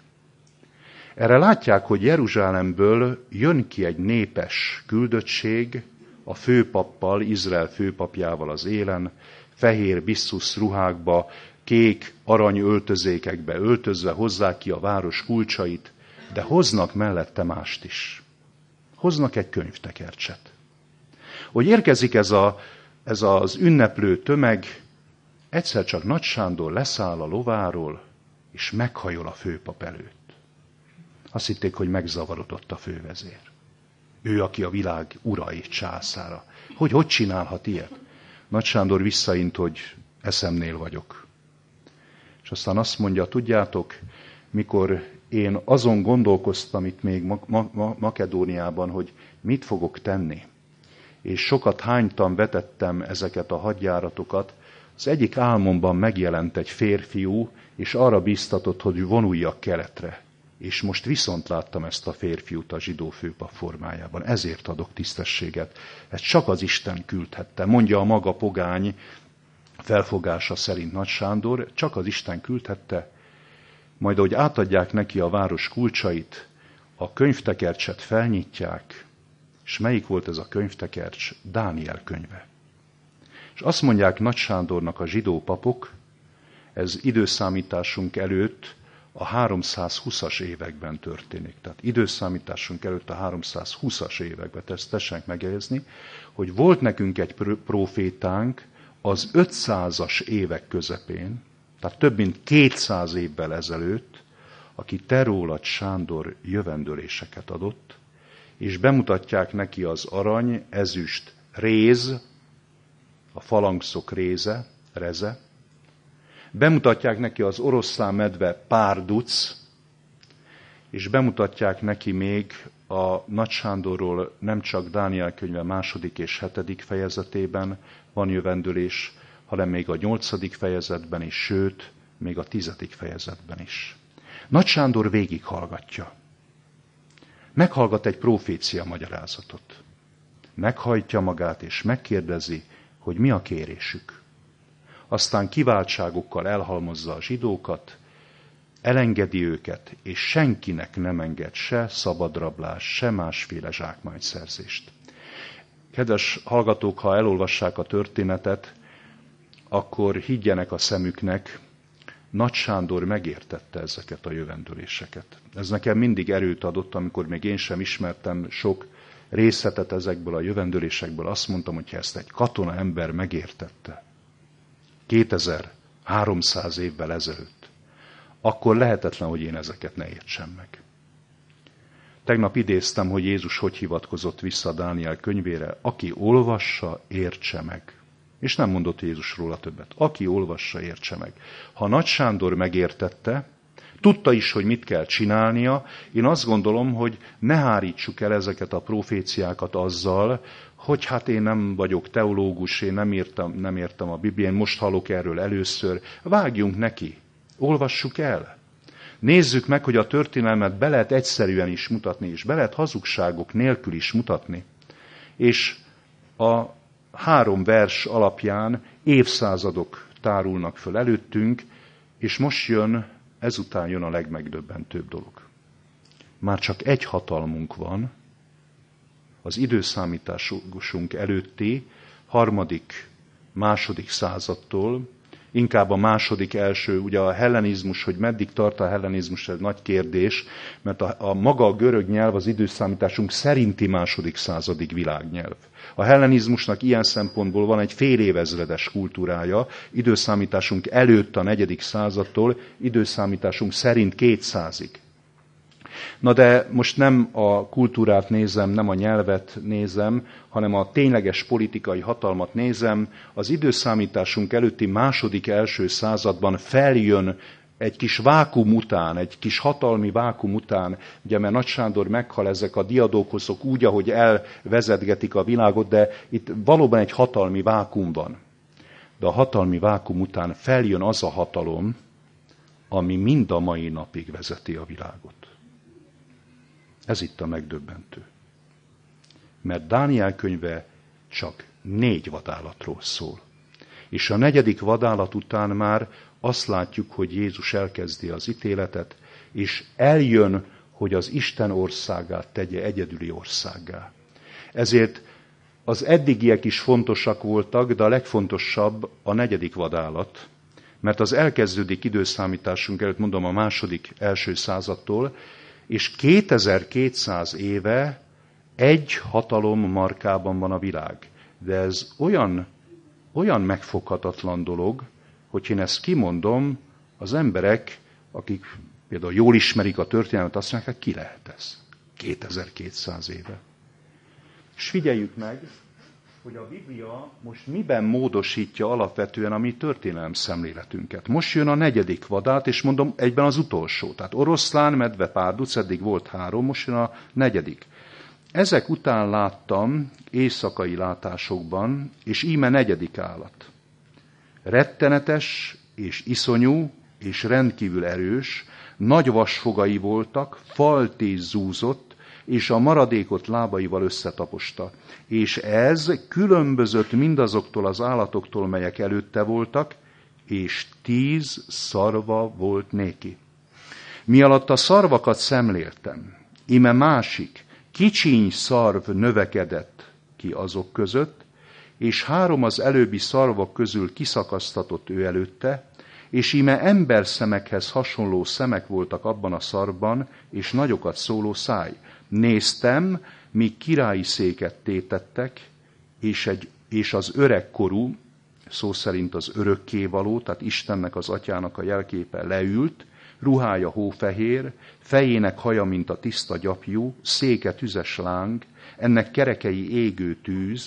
Erre látják, hogy Jeruzsálemből jön ki egy népes küldöttség a főpappal, Izrael főpapjával az élen, fehér bisszusz ruhákba, kék arany öltözékekbe öltözve hozzák ki a város kulcsait, de hoznak mellette mást is. Hoznak egy könyvtekercset. Hogy érkezik ez az ünneplő tömeg, egyszer csak Nagy Sándor leszáll a lováról, és meghajol a főpap előtt. Azt hitték, hogy megzavarodott a fővezér. Ő, aki a világ ura és császára. Hogy csinálhat ilyet? Nagy Sándor visszaint, hogy eszemnél vagyok. És aztán azt mondja, tudjátok, mikor én azon gondolkoztam itt még Makedóniában, hogy mit fogok tenni, és sokat hánytam, vetettem ezeket a hadjáratokat, az egyik álmomban megjelent egy férfiú, és arra bíztatott, hogy vonuljak keletre. És most viszont láttam ezt a férfiút a zsidó főpap formájában. Ezért adok tisztességet. Ezt csak az Isten küldhette. Mondja a maga pogány felfogása szerint Nagy Sándor, csak az Isten küldhette. Majd, ahogy átadják neki a város kulcsait, a könyvtekercset felnyitják. És melyik volt ez a könyvtekercs? Dániel könyve. És azt mondják Nagy Sándornak a zsidó papok, ez időszámításunk előtt a 320-as években történik. Tehát időszámításunk előtt a 320-as években, ezt tessenek megjegyezni, hogy volt nekünk egy prófétánk az 500-as évek közepén, tehát több mint 200 évvel ezelőtt, aki te rólad, Sándor, jövendőléseket adott, és bemutatják neki az arany, ezüst, réz, a falangszok reze, bemutatják neki az oroszlán medve párduc, és bemutatják neki még a Nagy Sándorról nem csak Dániel könyve 2. és 7. fejezetében van jövendőlés, hanem még a 8. fejezetben is, sőt, még a 10. fejezetben is. Nagy Sándor végighallgatja. Meghallgat egy profécia magyarázatot. Meghajtja magát és megkérdezi, hogy mi a kérésük. Aztán kiváltságokkal elhalmozza a zsidókat, elengedi őket, és senkinek nem enged se szabadrablás, se másféle zsákmányszerzést. Kedves hallgatók, ha elolvassák a történetet, akkor higgyenek a szemüknek, Nagy Sándor megértette ezeket a jövendőléseket. Ez nekem mindig erőt adott, amikor még én sem ismertem sok részletet ezekből a jövendőlésekből. Azt mondtam, hogy ha ezt egy katona ember megértette 2300 évvel ezelőtt, akkor lehetetlen, hogy én ezeket ne értsem meg. Tegnap idéztem, hogy Jézus hogy hivatkozott vissza Dániel könyvére. Aki olvassa, értse meg. És nem mondott Jézus róla többet. Aki olvassa, értse meg. Ha Nagy Sándor megértette, tudta is, hogy mit kell csinálnia, én azt gondolom, hogy ne hárítsuk el ezeket a proféciákat azzal, hogy hát én nem vagyok teológus, én nem értem a Biblián, most hallok erről először. Vágjunk neki, olvassuk el. Nézzük meg, hogy a történelmet be lehet egyszerűen is mutatni, és be lehet hazugságok nélkül is mutatni. És a 3 vers alapján évszázadok tárulnak föl előttünk, és most ezután jön a legmegdöbbentőbb dolog. Már csak egy hatalmunk van, az időszámításunk előtti 3., 2. századtól, inkább a 2., 1., ugye a hellenizmus, hogy meddig tart a hellenizmus, ez nagy kérdés, mert a maga a görög nyelv az időszámításunk szerinti 2. századig világnyelv. A hellenizmusnak ilyen szempontból van egy fél évezredes kultúrája, időszámításunk előtt a 4. századtól, időszámításunk szerint 200-ig. Na de most nem a kultúrát nézem, nem a nyelvet nézem, hanem a tényleges politikai hatalmat nézem. Az időszámításunk előtti 2., 1. században feljön egy kis vákum után, egy kis hatalmi vákum után, ugye mert Nagy Sándor meghal, ezek a diadókoszok úgy, ahogy elvezetgetik a világot, de itt valóban egy hatalmi vákum van. De a hatalmi vákum után feljön az a hatalom, ami mind a mai napig vezeti a világot. Ez itt a megdöbbentő. Mert Dániel könyve csak 4 vadállatról szól. És a 4. vadállat után már azt látjuk, hogy Jézus elkezdi az ítéletet, és eljön, hogy az Isten országát tegye egyedüli országgá. Ezért az eddigiek is fontosak voltak, de a legfontosabb a 4. vadállat, mert az elkezdődik időszámításunk előtt, mondom, a 2., 1. századtól, és 2200 éve egy hatalom markában van a világ. De ez olyan megfoghatatlan dolog, hogy én ezt kimondom, az emberek, akik például jól ismerik a történelmet, azt mondják, hogy ki lehet ez? 2200 éve. És figyeljük meg, hogy a Biblia most miben módosítja alapvetően a mi történelem szemléletünket. Most jön a 4. vadállat, és mondom egyben az utolsó. Tehát oroszlán, medve, párduc, eddig volt 3, most jön a 4. Ezek után láttam éjszakai látásokban, és íme 4. állat. Rettenetes és iszonyú és rendkívül erős, nagy vasfogai voltak, faltíz zúzott, és a maradékot lábaival összetaposta. És ez különbözött mindazoktól az állatoktól, melyek előtte voltak, és 10 szarva volt néki. Mi alatt a szarvakat szemléltem, íme másik, kicsiny szarv növekedett ki azok között, és 3 az előbbi szarvak közül kiszakasztatott ő előtte, és íme emberszemekhez hasonló szemek voltak abban a szarvban, és nagyokat szóló száj. Néztem, míg királyi széket tétettek, és az öregkorú, szó szerint az örökkévaló, tehát Istennek, az Atyának a jelképe leült, ruhája hófehér, fejének haja, mint a tiszta gyapjú, széke tüzes láng, ennek kerekei égő tűz,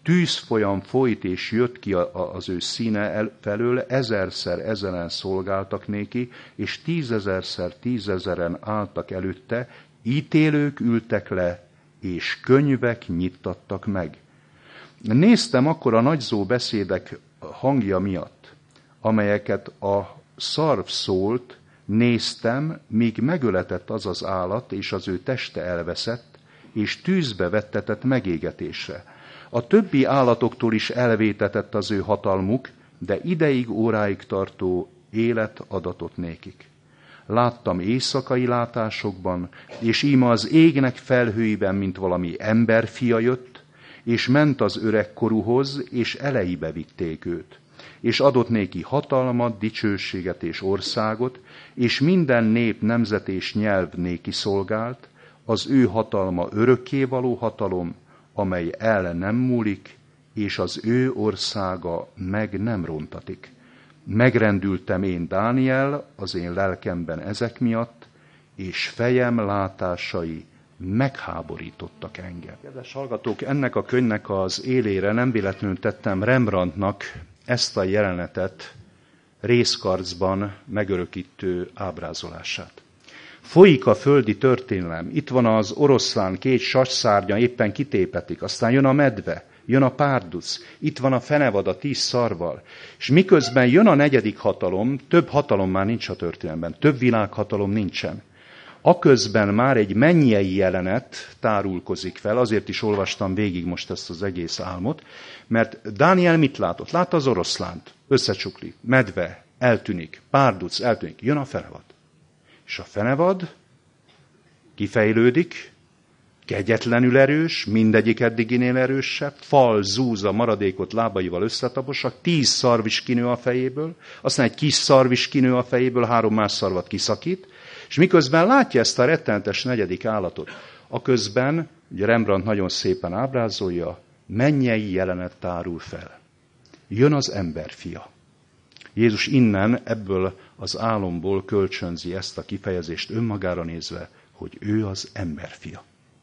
tűzfolyam folyt és jött ki az ő színe felől, 1000-szer 1000-en szolgáltak néki, és 10 000-szer 10 000-en álltak előtte, ítélők ültek le, és könyvek nyittattak meg. Néztem akkor a nagyzó beszédek hangja miatt, amelyeket a szarv szólt, néztem, míg megöletett az az állat, és az ő teste elveszett, és tűzbe vettetett megégetésre. A többi állatoktól is elvétetett az ő hatalmuk, de ideig, óráig tartó élet adatot nékik. Láttam éjszakai látásokban, és íme az égnek felhőiben, mint valami emberfia jött, és ment az öregkorúhoz, és elejébe vitték őt. És adott néki hatalmat, dicsőséget és országot, és minden nép, nemzet és nyelv néki szolgált, az ő hatalma örökkévaló hatalom, amely el nem múlik, és az ő országa meg nem rontatik. Megrendültem én, Dániel, az én lelkemben ezek miatt, és fejem látásai megháborítottak engem. Kedves hallgatók, ennek a könyvnek az élére nem véletlenül tettem Rembrandtnak ezt a jelenetet részkarcban megörökítő ábrázolását. Folyik a földi történelem, itt van az oroszlán, 2 sasszárnya éppen kitépetik, aztán jön a medve, jön a párduc, itt van a fenevad a 10 szarval, és miközben jön a 4. hatalom, több hatalom már nincs a történelemben, több világhatalom nincsen. Aközben már egy mennyei jelenet tárulkozik fel, azért is olvastam végig most ezt az egész álmot, mert Dániel mit látott? Látta az oroszlánt, összecsuklik, medve, eltűnik, párduc, eltűnik, jön a fenevad. És a fenevad kifejlődik, kegyetlenül erős, mindegyik eddiginél erősebb, fal, zúza, maradékot lábaival összetaposak, 10 szarv is kinő a fejéből, aztán egy kis szarv is kinő a fejéből, 3 más szarvat kiszakít, és miközben látja ezt a rettenetes 4. állatot, aközben, ugye Rembrandt nagyon szépen ábrázolja, mennyei jelenet tárul fel. Jön az emberfia. Jézus innen, ebből az álomból kölcsönzi ezt a kifejezést önmagára nézve, hogy ő az emberfia.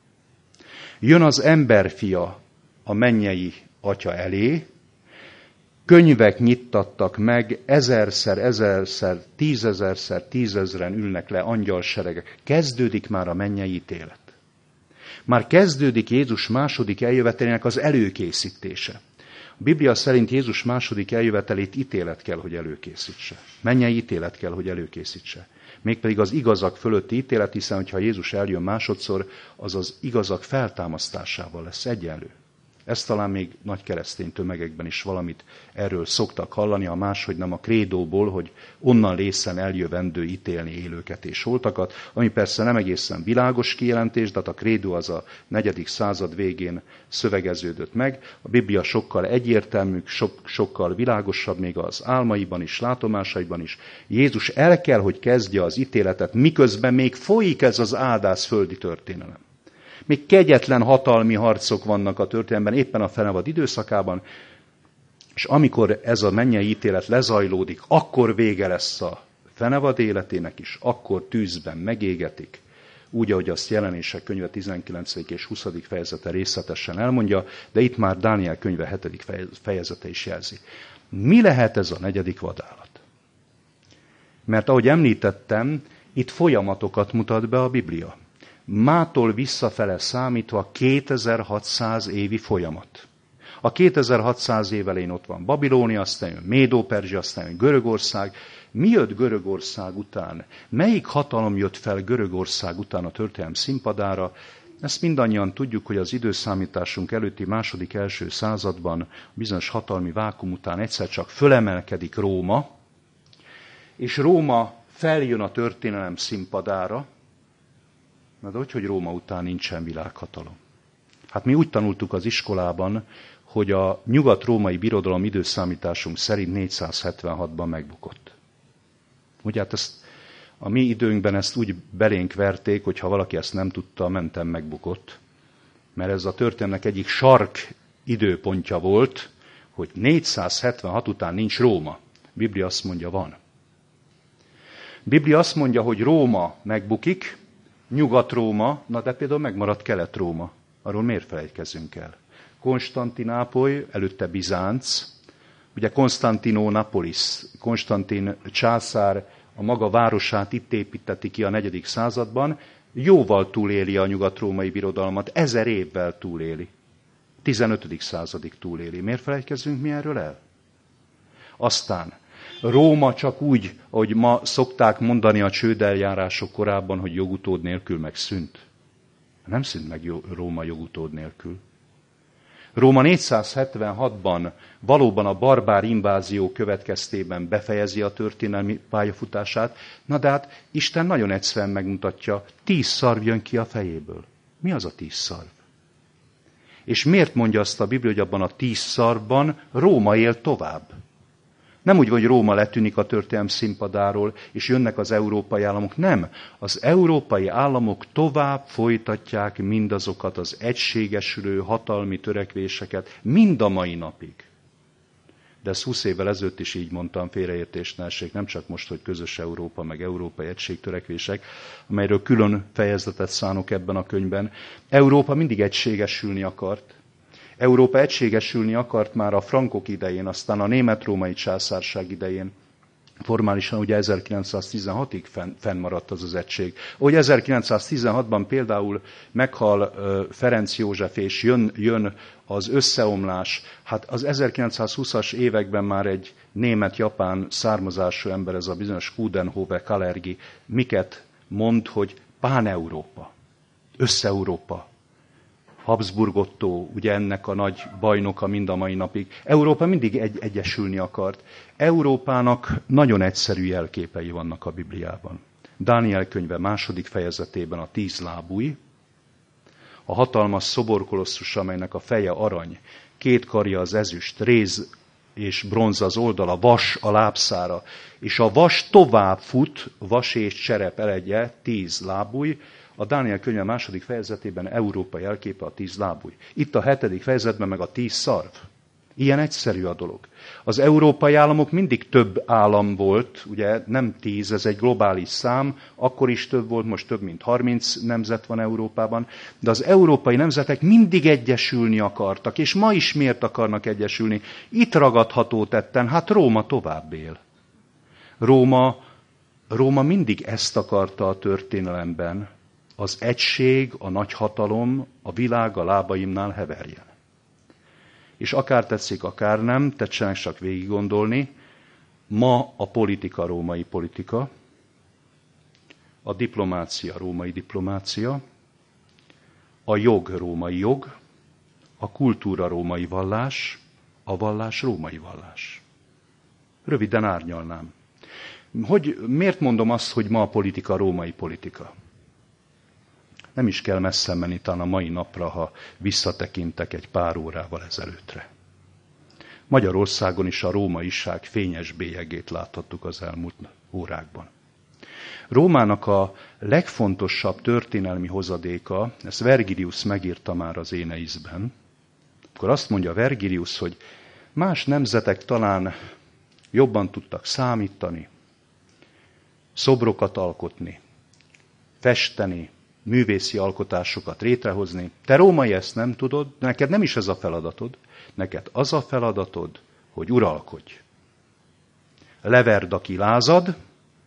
Jön az emberfia a mennyei atya elé, könyvek nyittattak meg, 1000-szer 1000-szer, 10 000-szer 10 000-en ülnek le angyalseregek. Kezdődik már a mennyei ítélet. Már kezdődik Jézus második eljövetelének az előkészítése. A Biblia szerint Jézus második eljövetelét ítélet kell, hogy előkészítse. Mennyei ítélet kell, hogy előkészítse. Mégpedig az igazak fölötti ítélet, hiszen hogyha Jézus eljön másodszor, az az igazak feltámasztásával lesz egyenlő. Ezt talán még nagy keresztény tömegekben is valamit erről szoktak hallani, a máshogy nem a krédóból, hogy onnan lészen eljövendő ítélni élőket és holtakat, ami persze nem egészen világos kijelentés, de a krédó az a 4. század végén szövegeződött meg. A Biblia sokkal egyértelműbb, sokkal világosabb, még az álmaiban is, látomásaiban is. Jézus el kell, hogy kezdje az ítéletet, miközben még folyik ez az áldás földi történelem. Még kegyetlen hatalmi harcok vannak a történelemben, éppen a fenevad időszakában, és amikor ez a mennyei ítélet lezajlódik, akkor vége lesz a fenevad életének is, akkor tűzben megégetik, úgy, ahogy azt Jelenések könyve 19. és 20. fejezete részletesen elmondja, de itt már Dániel könyve 7. fejezete is jelzi. Mi lehet ez a 4. vadállat? Mert ahogy említettem, itt folyamatokat mutat be a Biblia. Mától visszafele számítva 2600 évi folyamat. A 2600 év elején ott van Babilónia, aztán jön Médó-Perzsia, aztán jön Görögország. Mi jött Görögország után? Melyik hatalom jött fel Görögország után a történelem színpadára? Ezt mindannyian tudjuk, hogy az időszámításunk előtti első században bizonyos hatalmi vákum után egyszer csak fölemelkedik Róma, és Róma feljön a történelem színpadára, mert hogy Róma után nincsen világhatalom. Hát mi úgy tanultuk az iskolában, hogy a nyugat-római birodalom időszámításunk szerint 476-ban megbukott. Ugye hát ezt, a mi időnkben ezt úgy belénk verték, hogy ha valaki ezt nem tudta, mentem megbukott. Mert ez a történelmek egyik sark időpontja volt, hogy 476 után nincs Róma. A Biblia azt mondja, van. A Biblia azt mondja, hogy Róma megbukik, Nyugat-Róma, na de például megmaradt Kelet-Róma. Arról miért felejtkezünk el? Konstantinápoly, előtte Bizánc, ugye Konstantinopolis, Konstantin császár a maga városát itt építeti ki a 4. században, jóval túléli a nyugat-római birodalmat, 1000 évvel túléli. 15. századig túléli. Miért felejtkezzünk mi erről el? Aztán Róma csak úgy, ahogy ma szokták mondani a csődeljárások korábban, hogy jogutód nélkül megszűnt. Nem szűnt meg Róma jogutód nélkül. Róma 476-ban valóban a barbár invázió következtében befejezi a történelmi pályafutását, na de hát Isten nagyon egyszerűen megmutatja, 10 szarv jön ki a fejéből. Mi az a 10 szarv? És miért mondja azt a Biblia, hogy abban a 10 szarvban Róma él tovább? Nem úgy, hogy Róma letűnik a történelem színpadáról, és jönnek az európai államok. Nem. Az európai államok tovább folytatják mindazokat az egységesülő hatalmi törekvéseket, mind a mai napig. De ezt 20 évvel ezelőtt is így mondtam, félreértés ne essék, nem csak most, hogy közös Európa, meg európai egységtörekvések, amelyről külön fejezetet szánok ebben a könyvben. Európa mindig egységesülni akart. Európa egységesülni akart már a frankok idején, aztán a német-római császárság idején. Formálisan ugye 1916-ig fennmaradt az egység. Ahogy 1916-ban például meghal Ferenc József, és jön az összeomlás, hát az 1920-as években már egy német-japán származású ember, ez a bizonyos Coudenhove Kalergi, miket mond, hogy Pán-Európa, össze-Európa. Habsburg Otto, ugye ennek a nagy bajnoka mind a mai napig. Európa mindig egyesülni akart. Európának nagyon egyszerű jelképei vannak a Bibliában. Dániel könyve 2. fejezetében a 10 lábúj, a hatalmas szoborkolosszus, amelynek a feje arany, 2 karja az ezüst, réz és bronz az oldala, vas a lábszára, és a vas tovább fut, vas és cserep elegye, 10 lábúj, a Dániel könyve 2. fejezetében Európa jelképe a 10 lábúj. Itt a 7. fejezetben meg a 10 szarv. Ilyen egyszerű a dolog. Az európai államok mindig több állam volt, ugye nem 10, ez egy globális szám, akkor is több volt, most több mint 30 nemzet van Európában, de az európai nemzetek mindig egyesülni akartak, és ma is miért akarnak egyesülni? Itt ragadható tetten, hát Róma tovább él. Róma mindig ezt akarta a történelemben, az egység, a nagyhatalom, a világ a lábaimnál heverjen. És akár tetszik, akár nem, tetszenek csak végig gondolni, ma a politika római politika, a diplomácia római diplomácia, a jog római jog, a kultúra római vallás, a vallás római vallás. Röviden árnyalnám. Miért mondom azt, hogy ma a politika római politika? Nem is kell messze menni talán a mai napra, ha visszatekintek egy pár órával ezelőttre. Magyarországon is a rómaiság fényes bélyegét láthattuk az elmúlt órákban. Rómának a legfontosabb történelmi hozadéka, ezt Vergilius megírta már az Éneizben, akkor azt mondja Vergilius, hogy más nemzetek talán jobban tudtak számítani, szobrokat alkotni, festeni, művészi alkotásokat létrehozni. Te római ezt nem tudod, de neked nem is ez a feladatod. Neked az a feladatod, hogy uralkodj. Leverd, aki lázad,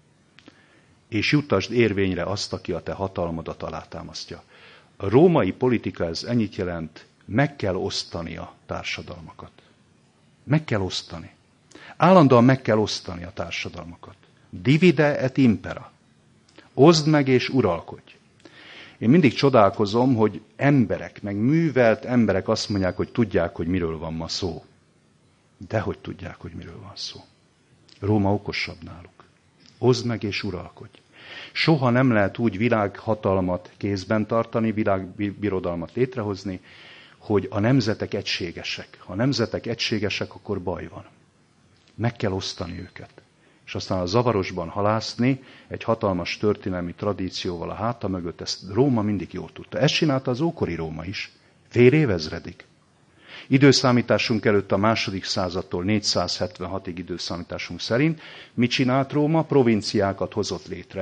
és juttasd érvényre azt, aki a te hatalmadat alátámasztja. A római politika ez ennyit jelent, meg kell osztani a társadalmakat. Meg kell osztani. Állandóan meg kell osztani a társadalmakat. Divide et impera. Oszd meg és uralkodj. Én mindig csodálkozom, hogy emberek, meg művelt emberek azt mondják, hogy tudják, hogy miről van ma szó. Dehogy tudják, hogy miről van szó. Róma okosabb náluk. Oszd meg és uralkodj. Soha nem lehet úgy világhatalmat kézben tartani, világbirodalmat létrehozni, hogy a nemzetek egységesek. Ha a nemzetek egységesek, akkor baj van. Meg kell osztani őket. És aztán a zavarosban halászni egy hatalmas történelmi tradícióval a háta mögött, ezt Róma mindig jól tudta. Ezt csinálta az ókori Róma is. Fél évezredig. Időszámításunk előtt a 2. századtól 476-ig időszámításunk szerint mit csinált Róma? Provinciákat hozott létre.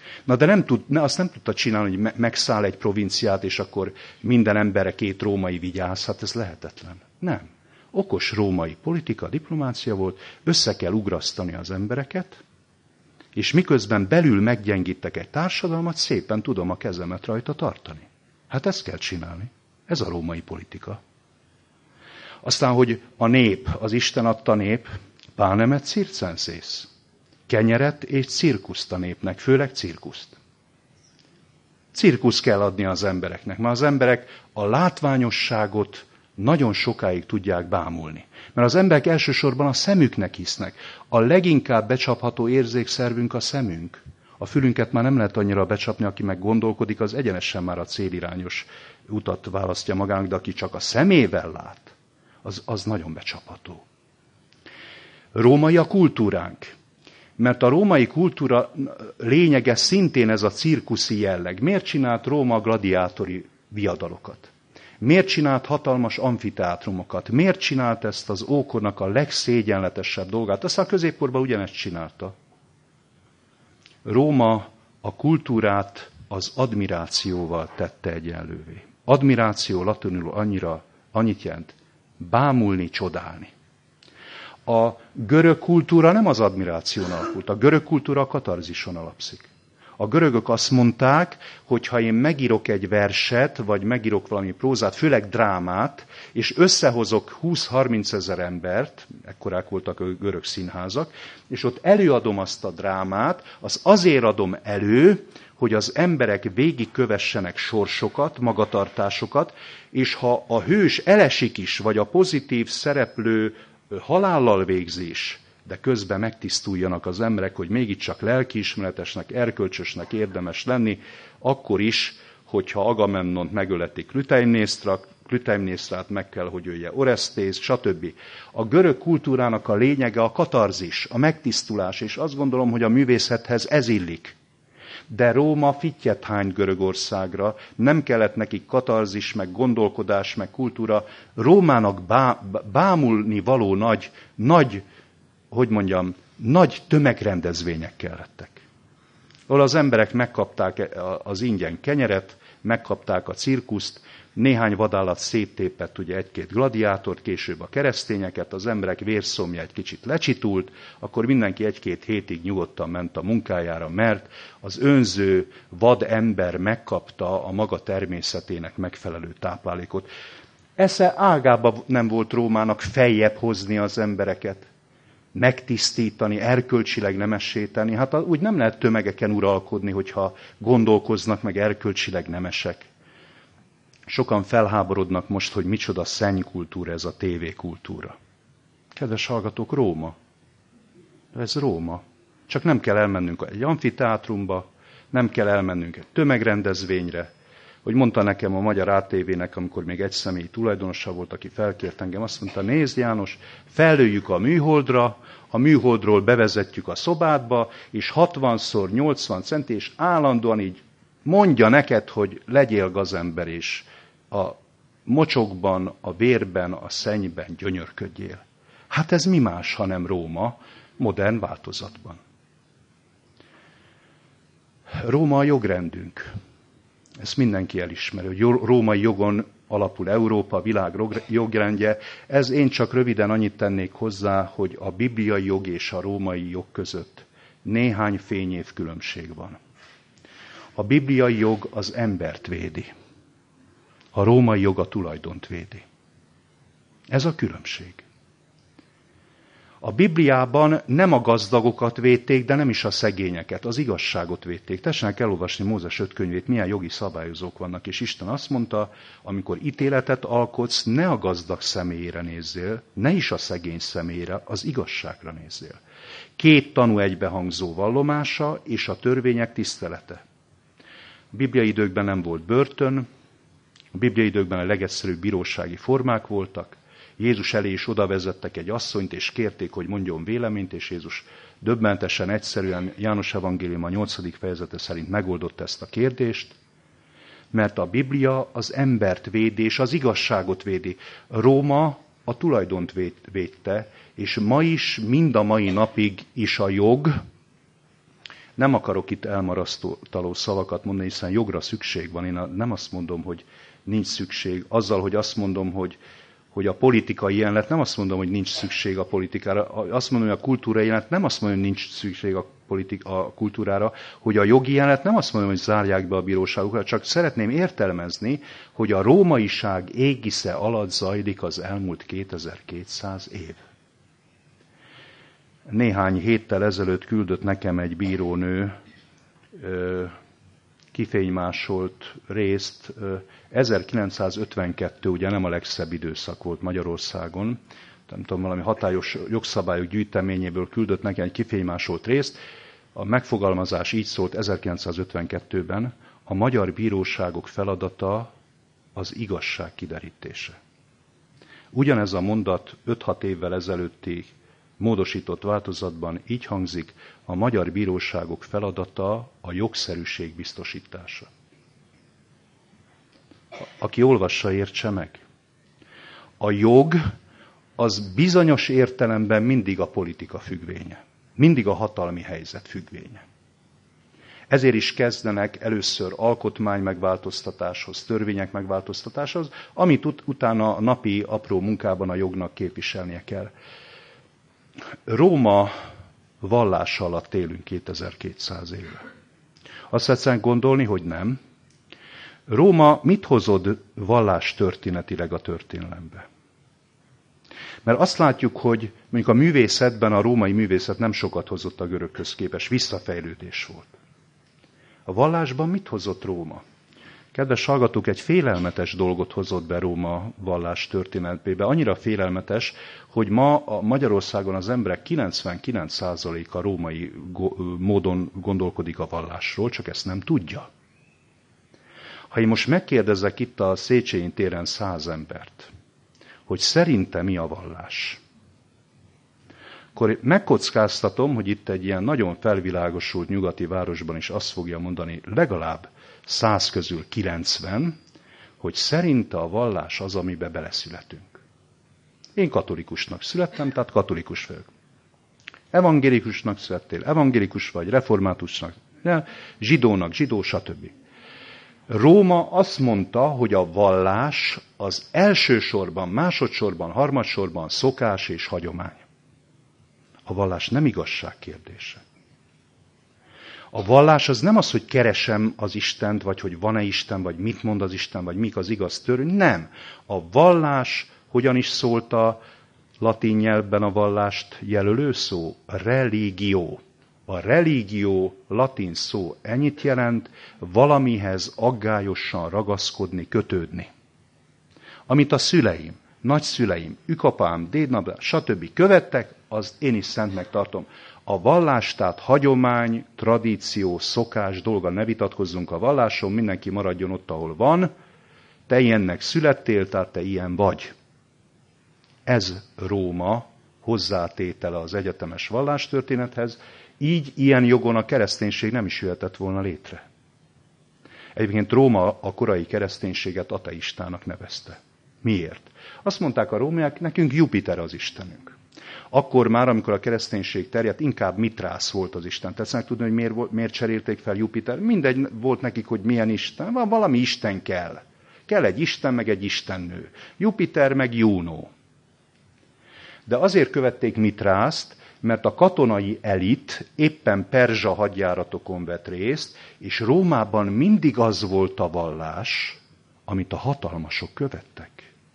Na de azt nem tudta csinálni, hogy megszáll egy provinciát, és akkor minden emberre 2 római vigyáz. Hát ez lehetetlen. Nem. Okos római politika, diplomácia volt, össze kell ugrasztani az embereket, és miközben belül meggyengítek egy társadalmat, szépen tudom a kezemet rajta tartani. Hát ezt kell csinálni. Ez a római politika. Aztán, hogy a nép, az Isten adta nép, panem et circenses. Kenyeret és cirkuszt a népnek, főleg cirkuszt. Cirkusz kell adni az embereknek, mert az emberek a látványosságot nagyon sokáig tudják bámulni. Mert az emberek elsősorban a szemüknek hisznek. A leginkább becsapható érzékszervünk a szemünk. A fülünket már nem lehet annyira becsapni, aki meg gondolkodik, az egyenesen már a célirányos utat választja magának, de aki csak a szemével lát, az nagyon becsapható. Római a kultúránk. Mert a római kultúra lényege szintén ez a cirkuszi jelleg. Miért csinált Róma gladiátori viadalokat? Miért csinált hatalmas amfiteátrumokat? Miért csinált ezt az ókornak a legszégyenletesebb dolgát? Aztán a középkorban ugyanezt csinálta. Róma a kultúrát az admirációval tette egyenlővé. Admiráció latinul annyit jelent, bámulni, csodálni. A görög kultúra nem az admiráción alapult, a görög kultúra a katarzison alapszik. A görögök azt mondták, hogy ha én megírok egy verset, vagy megírok valami prózát, főleg drámát, és összehozok 20-30 ezer embert, ekkorák voltak a görög színházak, és ott előadom azt a drámát, az azért adom elő, hogy az emberek végigkövessenek sorsokat, magatartásokat, és ha a hős elesik is, vagy a pozitív szereplő halállal végzés, de közben megtisztuljanak az emberek, hogy mégiscsak lelkiismeretesnek, erkölcsösnek érdemes lenni, akkor is, hogyha Agamemnont megöleti Klütaimnésztrát meg kell, hogy ölje Oresztész, stb. A görög kultúrának a lényege a katarzis, a megtisztulás, és azt gondolom, hogy a művészethez ez illik. De Róma fittyet hányt Görögországra, nem kellett nekik katarzis, meg gondolkodás, meg kultúra. Rómának bámulni való nagy tömegrendezvények kellettek. Ahol az emberek megkapták az ingyen kenyeret, megkapták a cirkuszt, néhány vadállat széttépett ugye 1-2 gladiátort, később a keresztényeket, az emberek vérszomja egy kicsit lecsitult, akkor mindenki 1-2 hétig nyugodtan ment a munkájára, mert az önző vad ember megkapta a maga természetének megfelelő táplálékot. Esze ágába nem volt Rómának feljebb hozni az embereket, megtisztítani, erkölcsileg nemessé tenni. Hát úgy nem lehet tömegeken uralkodni, hogyha gondolkoznak, meg erkölcsileg nemesek. Sokan felháborodnak most, hogy micsoda szennykultúra ez a tévékultúra. Kedves hallgatók, Róma. Ez Róma. Csak nem kell elmennünk egy amfiteátrumba, nem kell elmennünk egy tömegrendezvényre. Hogy mondta nekem a Magyar ATV-nek, amikor még egy személyi tulajdonosa volt, aki felkért engem, azt mondta, nézd János, fellőjük a műholdra, a műholdról bevezetjük a szobádba, és 60x80 centi, és állandóan így mondja neked, hogy legyél gazember, és a mocsokban, a vérben, a szennyben gyönyörködjél. Hát ez mi más, hanem Róma modern változatban. Róma a jogrendünk. Ezt mindenki elismeri, hogy római jogon alapul Európa, a világ jogrendje. Ez én csak röviden annyit tennék hozzá, hogy a bibliai jog és a római jog között néhány fényév különbség van. A bibliai jog az embert védi. A római jog a tulajdont védi. Ez a különbség. A Bibliában nem a gazdagokat védték, de nem is a szegényeket, az igazságot védték. Tessenek elolvasni Mózes 5 könyvét, milyen jogi szabályozók vannak, és Isten azt mondta, amikor ítéletet alkotsz, ne a gazdag személyére nézzél, ne is a szegény személyére, az igazságra nézzél. 2 tanú egybehangzó vallomása és a törvények tisztelete. A bibliai időkben nem volt börtön, a bibliai időkben a legegyszerűbb bírósági formák voltak. Jézus elé is oda vezettek egy asszonyt, és kérték, hogy mondjon véleményt, és Jézus döbbentesen, egyszerűen János evangélium a 8. fejezete szerint megoldotta ezt a kérdést, mert a Biblia az embert védi, és az igazságot védi. Róma a tulajdont védte, és ma is, mind a mai napig is a jog Nem akarok itt elmarasztaló szavakat mondani, hiszen jogra szükség van. Én nem azt mondom, hogy nincs szükség. Azzal, hogy azt mondom, hogy a politika ilyen lett, nem azt mondom, hogy nincs szükség a politikára. Azt mondom, hogy a kultúra ilyen lett, nem azt mondom, hogy nincs szükség a kultúrára. Hogy a jogi ilyen lett, nem azt mondom, hogy zárják be a bíróságokra, csak szeretném értelmezni, hogy a rómaiság égisze alatt zajlik az elmúlt 2200 év. Néhány héttel ezelőtt küldött nekem egy bírónő kifénymásolt részt. 1952 ugye nem a legszebb időszak volt Magyarországon, nem tudom, valami hatályos jogszabályok gyűjteményéből küldött nekem egy kifénymásolt részt. A megfogalmazás így szólt 1952-ben: a magyar bíróságok feladata az igazság kiderítése. Ugyanez a mondat 5-6 évvel ezelőtti módosított változatban így hangzik: a magyar bíróságok feladata a jogszerűség biztosítása. Aki olvassa, értse meg. A jog az bizonyos értelemben mindig a politika függvénye. Mindig a hatalmi helyzet függvénye. Ezért is kezdenek először alkotmány megváltoztatáshoz, törvények megváltoztatáshoz, amit utána a napi apró munkában a jognak képviselnie kell. Róma vallása alatt élünk 2200 éve. Azt egyszerűen gondolni, hogy nem. Róma mit hozott vallástörténetileg a történelembe? Mert azt látjuk, hogy mondjuk a művészetben a római művészet nem sokat hozott a göröghöz képest, visszafejlődés volt. A vallásban mit hozott Róma? Kedves hallgatók, egy félelmetes dolgot hozott be Róma vallás történetébe. Annyira félelmetes, hogy ma a Magyarországon az emberek 99%-a római módon gondolkodik a vallásról, csak ezt nem tudja. Ha én most megkérdezek itt a Széchenyi téren 100 embert, hogy szerinte mi a vallás, akkor megkockáztatom, hogy itt egy ilyen nagyon felvilágosult nyugati városban is azt fogja mondani legalább 100 közül 90, hogy szerinte a vallás az, amibe beleszületünk. Én katolikusnak születtem, tehát katolikus vagyok. Evangélikusnak születtél, evangélikus vagy, reformátusnak, zsidónak, zsidó, stb. Róma azt mondta, hogy a vallás az elsősorban, másodszorban, harmadsorban szokás és hagyomány. A vallás nem igazság kérdése. A vallás az nem az, hogy keresem az Istent, vagy hogy van-e Isten, vagy mit mond az Isten, vagy mik az igaz törvény. Nem. A vallás, hogyan is szólt a latin nyelvben a vallást jelölő szó? Religio. A religió latin szó ennyit jelent: valamihez aggályosan ragaszkodni, kötődni. Amit a szüleim, nagyszüleim, ükapám, dédnapám, stb. Követtek, az én is szentnek tartom. A vallás, tehát hagyomány, tradíció, szokás dolga, ne vitatkozzunk a valláson, mindenki maradjon ott, ahol van. Te ilyennek születtél, tehát te ilyen vagy. Ez Róma hozzátétele az egyetemes vallástörténethez, így ilyen jogon a kereszténység nem is jöhetett volna létre. Egyébként Róma a korai kereszténységet ateistának nevezte. Miért? Azt mondták a rómaiak, nekünk Jupiter az istenünk. Akkor már, amikor a kereszténység terjedt, inkább Mitrász volt az isten. Tetszenek tudni, hogy miért cserélték fel Jupiter? Mindegy volt nekik, hogy milyen isten. Valami isten kell. Kell egy isten, meg egy istennő. Jupiter, meg Juno. De azért követték Mitrászt, mert a katonai elit éppen perzsa hadjáratokon vett részt, és Rómában mindig az volt a vallás, amit a hatalmasok követtek.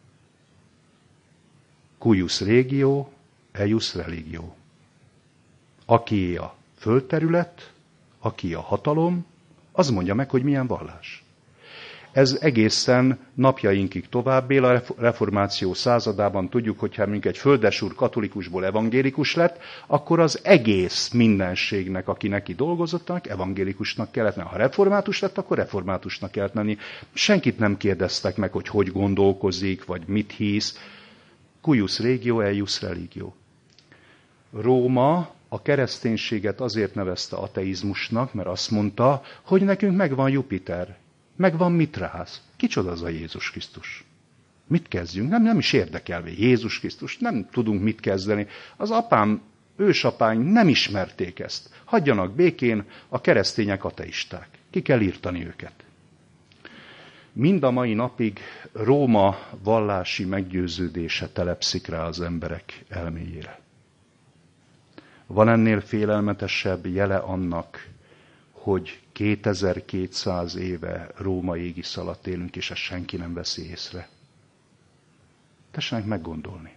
Cuius regio, eius religio. Aki a földterület, aki a hatalom, az mondja meg, hogy milyen vallás. Ez egészen napjainkig tovább él. A reformáció századában tudjuk, hogyha mondjuk egy földesúr katolikusból evangélikus lett, akkor az egész mindenségnek, aki neki dolgozottak, evangélikusnak kellett lenni. Ha református lett, akkor reformátusnak kellett lenni. Senkit nem kérdeztek meg, hogy gondolkozik, vagy mit hisz. Cuius regio, eius religio. Róma a kereszténységet azért nevezte ateizmusnak, mert azt mondta, hogy nekünk megvan Jupiter, megvan Mitrász. Kicsoda az a Jézus Krisztus? Mit kezdjünk? Nem is érdekel Jézus Krisztus, nem tudunk mit kezdeni. Az apám ősapáink nem ismerték ezt. Hagyjanak békén, a keresztények ateisták. Ki kell írtani őket. Mind a mai napig Róma vallási meggyőződése telepszik rá az emberek elméjére. Van ennél félelmetesebb jele annak, hogy 2200 éve Róma égisz alatt élünk, és ezt senki nem veszi észre. Tessenek meggondolni.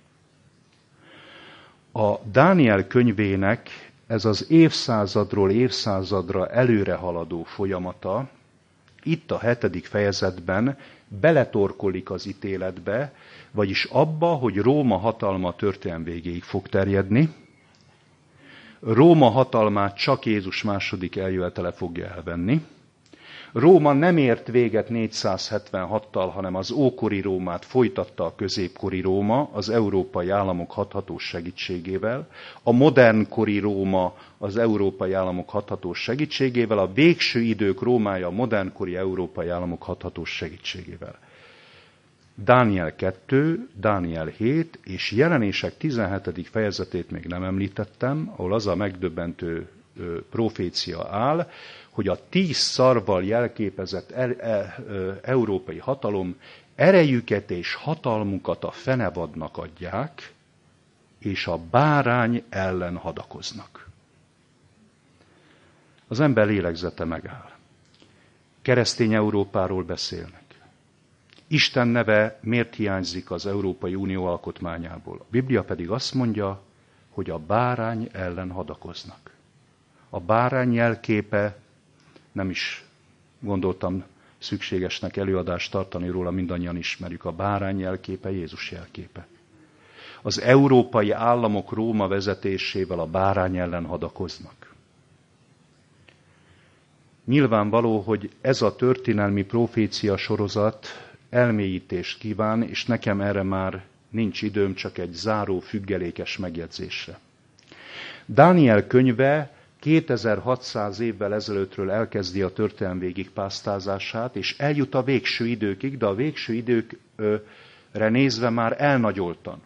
A Dániel könyvének ez az évszázadról évszázadra előre haladó folyamata, itt a 7. fejezetben beletorkolik az ítéletbe, vagyis abba, hogy Róma hatalma történelem végéig fog terjedni. Róma hatalmát csak Jézus második eljövetele fogja elvenni. Róma nem ért véget 476-tal, hanem az ókori Rómát folytatta a középkori Róma az európai államok hathatós segítségével, a modernkori Róma az európai államok hathatós segítségével, a végső idők Rómája a modernkori európai államok hathatós segítségével. Dániel 2, Dániel 7 és Jelenések 17. fejezetét még nem említettem, ahol az a megdöbbentő profécia áll, hogy a 10 szarvval jelképezett európai hatalom erejüket és hatalmukat a fenevadnak adják, és a bárány ellen hadakoznak. Az ember lélegzete megáll. Keresztény Európáról beszélnek. Isten neve miért hiányzik az Európai Unió alkotmányából? A Biblia pedig azt mondja, hogy a bárány ellen hadakoznak. A bárány jelképe, nem is gondoltam szükségesnek előadást tartani róla, mindannyian ismerjük, a bárány jelképe Jézus jelképe. Az európai államok Róma vezetésével a bárány ellen hadakoznak. Nyilvánvaló, hogy ez a történelmi profécia sorozat elmélyítést kíván, és nekem erre már nincs időm, csak egy záró függelékes megjegyzésre. Dániel könyve 2600 évvel ezelőttről elkezdi a történelem végigpásztázását, és eljut a végső időkig, de a végső időkre nézve már elnagyoltan.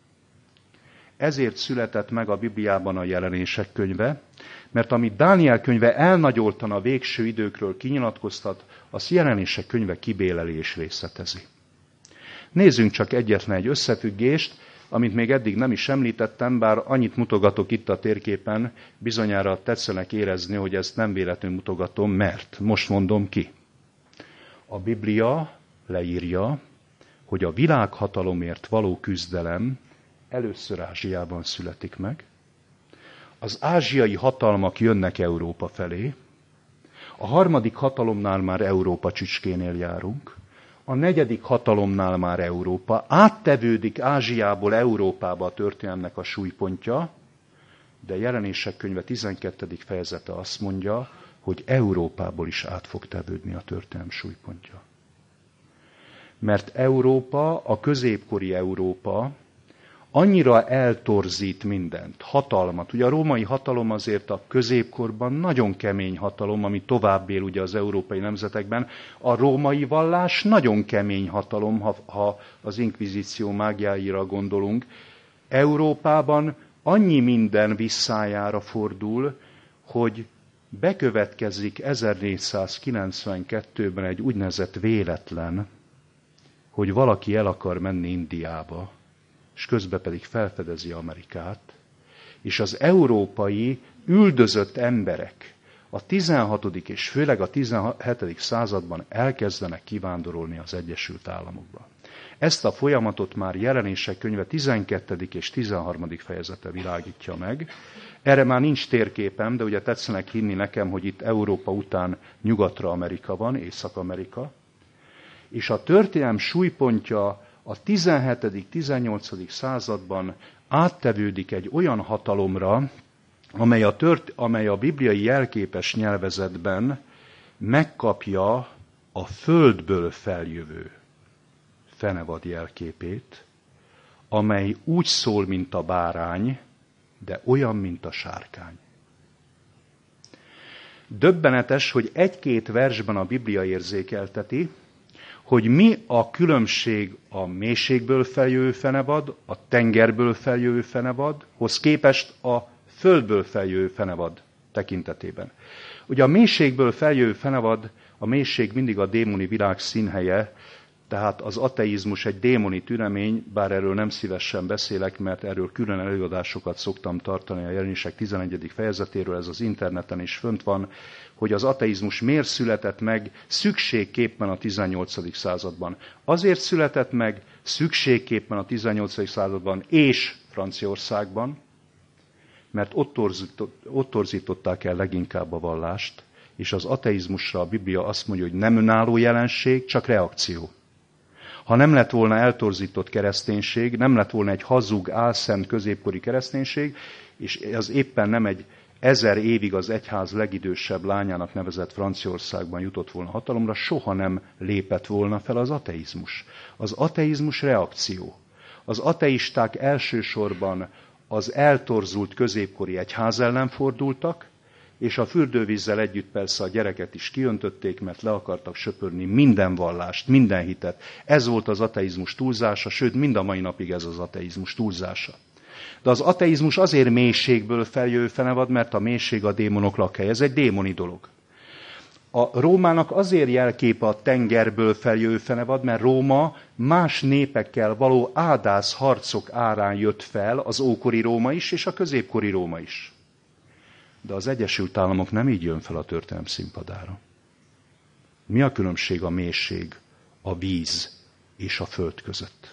Ezért született meg a Bibliában a Jelenések könyve, mert amit Dániel könyve elnagyoltan a végső időkről kinyilatkoztat, az Jelenések könyve kibéleli és részletezi. Nézzünk csak egyetlen egy összefüggést, amit még eddig nem is említettem, bár annyit mutogatok itt a térképen, bizonyára tetszenek érezni, hogy ezt nem véletlenül mutogatom, mert most mondom ki. A Biblia leírja, hogy a világhatalomért való küzdelem először Ázsiában születik meg. Az ázsiai hatalmak jönnek Európa felé. A harmadik hatalomnál már Európa csücskénél járunk. A negyedik hatalomnál már Európa. Áttevődik Ázsiából Európába a történelmnek a súlypontja, de Jelenések könyve 12. fejezete azt mondja, hogy Európából is át fog tevődni a történelem súlypontja. Mert Európa, a középkori Európa annyira eltorzít mindent, hatalmat. Ugye a római hatalom azért a középkorban nagyon kemény hatalom, ami tovább él ugye az európai nemzetekben. A római vallás nagyon kemény hatalom, ha az inkvizíció mágiáira gondolunk. Európában annyi minden visszájára fordul, hogy bekövetkezik 1492-ben egy úgynevezett véletlen, hogy valaki el akar menni Indiába, és közben pedig felfedezi Amerikát, és az európai üldözött emberek a 16. és főleg a 17. században elkezdenek kivándorolni az Egyesült Államokba. Ezt a folyamatot már Jelenések könyve 12. és 13. fejezete világítja meg. Erre már nincs térképem, de ugye tetszenek hinni nekem, hogy itt Európa után nyugatra Amerika van, Észak-Amerika, és a történelem súlypontja a 17.-18. században áttevődik egy olyan hatalomra, amely a bibliai jelképes nyelvezetben megkapja a földből feljövő fenevad jelképét, amely úgy szól, mint a bárány, de olyan, mint a sárkány. Döbbenetes, hogy egy-két versben a Biblia érzékelteti, hogy mi a különbség a mélységből feljövő fenevad, a tengerből feljövő fenevadhoz képest a földből feljövő fenevad tekintetében. Ugye a mélységből feljövő fenevad, a mélység mindig a démoni világ színhelye, tehát az ateizmus egy démoni tünemény, bár erről nem szívesen beszélek, mert erről külön előadásokat szoktam tartani a Jelenések 11. fejezetéről, ez az interneten is fönt van, hogy az ateizmus miért született meg szükségképpen a 18. században. Azért született meg szükségképpen a 18. században és Franciaországban, mert ott torzították el leginkább a vallást, és az ateizmusra a Biblia azt mondja, hogy nem önálló jelenség, csak reakció. Ha nem lett volna eltorzított kereszténység, nem lett volna egy hazug, álszent középkori kereszténység, és az éppen nem egy 1000 évig az egyház legidősebb lányának nevezett Franciaországban jutott volna hatalomra, soha nem lépett volna fel az ateizmus. Az ateizmus reakció. Az ateisták elsősorban az eltorzult középkori egyház ellen fordultak, és a fürdővízzel együtt persze a gyereket is kiöntötték, mert le akartak söpörni minden vallást, minden hitet. Ez volt az ateizmus túlzása, sőt, mind a mai napig ez az ateizmus túlzása. De az ateizmus azért mélységből feljövő fenevad, mert a mélység a démonok lakhelye. Ez egy démoni dolog. A Rómának azért jelképe a tengerből feljövő fenevad, mert Róma más népekkel való ádász harcok árán jött fel, az ókori Róma is, és a középkori Róma is. De az Egyesült Államok nem így jön fel a történelem színpadára. Mi a különbség a mélység, a víz és a föld között?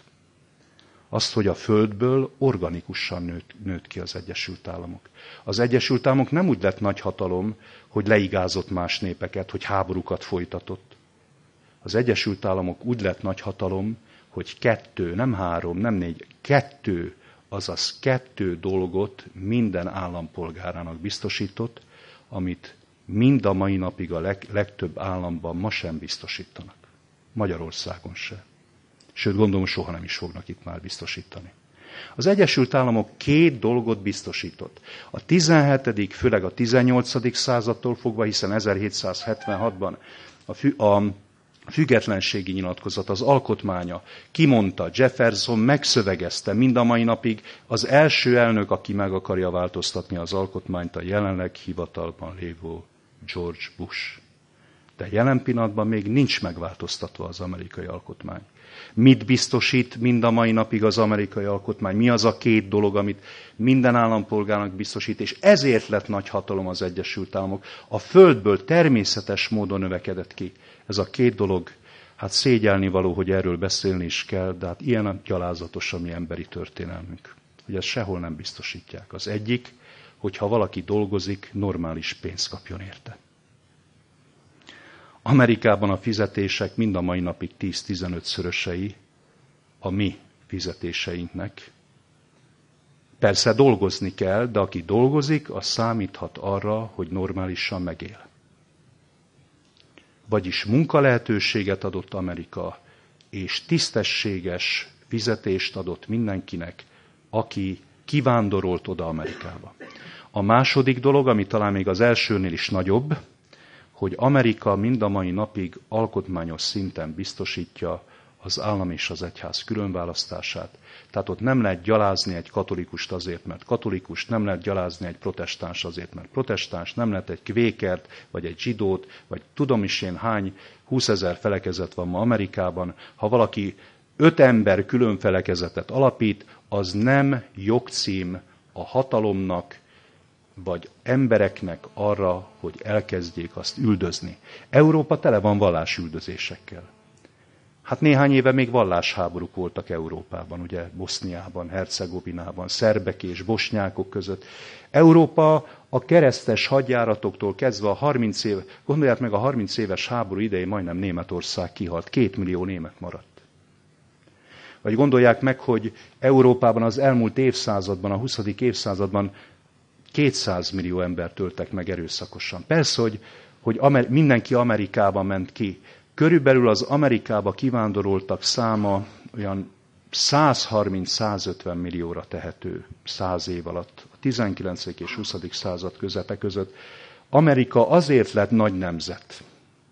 Azt, hogy a földből organikusan nőtt ki az Egyesült Államok. Az Egyesült Államok nem úgy lett nagyhatalom, hogy leigázott más népeket, hogy háborúkat folytatott. Az Egyesült Államok úgy lett nagyhatalom, hogy 2, nem 3, nem 4, 2, azaz 2 dolgot minden állampolgárának biztosított, amit mind a mai napig a legtöbb államban ma sem biztosítanak. Magyarországon se. Sőt, gondolom, soha nem is fognak itt már biztosítani. Az Egyesült Államok 2 dolgot biztosított. A 17., főleg a 18. századtól fogva, hiszen 1776-ban a függetlenségi nyilatkozat, az alkotmánya kimondta, Jefferson megszövegezte, mind a mai napig az első elnök, aki meg akarja változtatni az alkotmányt, a jelenleg hivatalban lévő George Bush. De jelen pillanatban még nincs megváltoztatva az amerikai alkotmány. Mit biztosít mind a mai napig az amerikai alkotmány? Mi az a 2 dolog, amit minden állampolgárnak biztosít, és ezért lett nagy hatalom az Egyesült Államok. A földből természetes módon növekedett ki. Ez a 2 dolog, hát szégyelni való, hogy erről beszélni is kell, de hát ilyen gyalázatos a mi emberi történelmünk. Hogy ezt sehol nem biztosítják. Az egyik, hogyha valaki dolgozik, normális pénzt kapjon érte. Amerikában a fizetések mind a mai napig 10-15-szörösei a mi fizetéseinknek. Persze dolgozni kell, de aki dolgozik, az számíthat arra, hogy normálisan megél. Vagyis munkalehetőséget adott Amerika, és tisztességes fizetést adott mindenkinek, aki kivándorolt oda Amerikába. A második dolog, ami talán még az elsőnél is nagyobb, hogy Amerika mind a mai napig alkotmányos szinten biztosítja az állam és az egyház különválasztását. Tehát ott nem lehet gyalázni egy katolikust azért, mert katolikus, nem lehet gyalázni egy protestáns azért, mert protestáns, nem lehet egy kvékert, vagy egy zsidót, vagy tudom is én hány 20 000 felekezet van ma Amerikában. Ha valaki 5 ember külön felekezetet alapít, az nem jogcím a hatalomnak, vagy embereknek arra, hogy elkezdjék azt üldözni. Európa tele van vallásüldözésekkel. Hát néhány éve még vallásháborúk voltak Európában, ugye Boszniában, Hercegovinában, szerbek és bosnyákok között. Európa a keresztes hadjáratoktól kezdve a 30 év, gondolják meg, a 30 éves háború idején majdnem Németország kihalt, 2 millió német maradt. Vagy gondolják meg, hogy Európában az elmúlt évszázadban, a 20. évszázadban 200 millió embert öltek meg erőszakosan. Persze, hogy mindenki Amerikába ment ki. Körülbelül az Amerikába kivándoroltak száma olyan 130-150 millióra tehető 100 év alatt, a 19. és 20. század közepe között. Amerika azért lett nagy nemzet,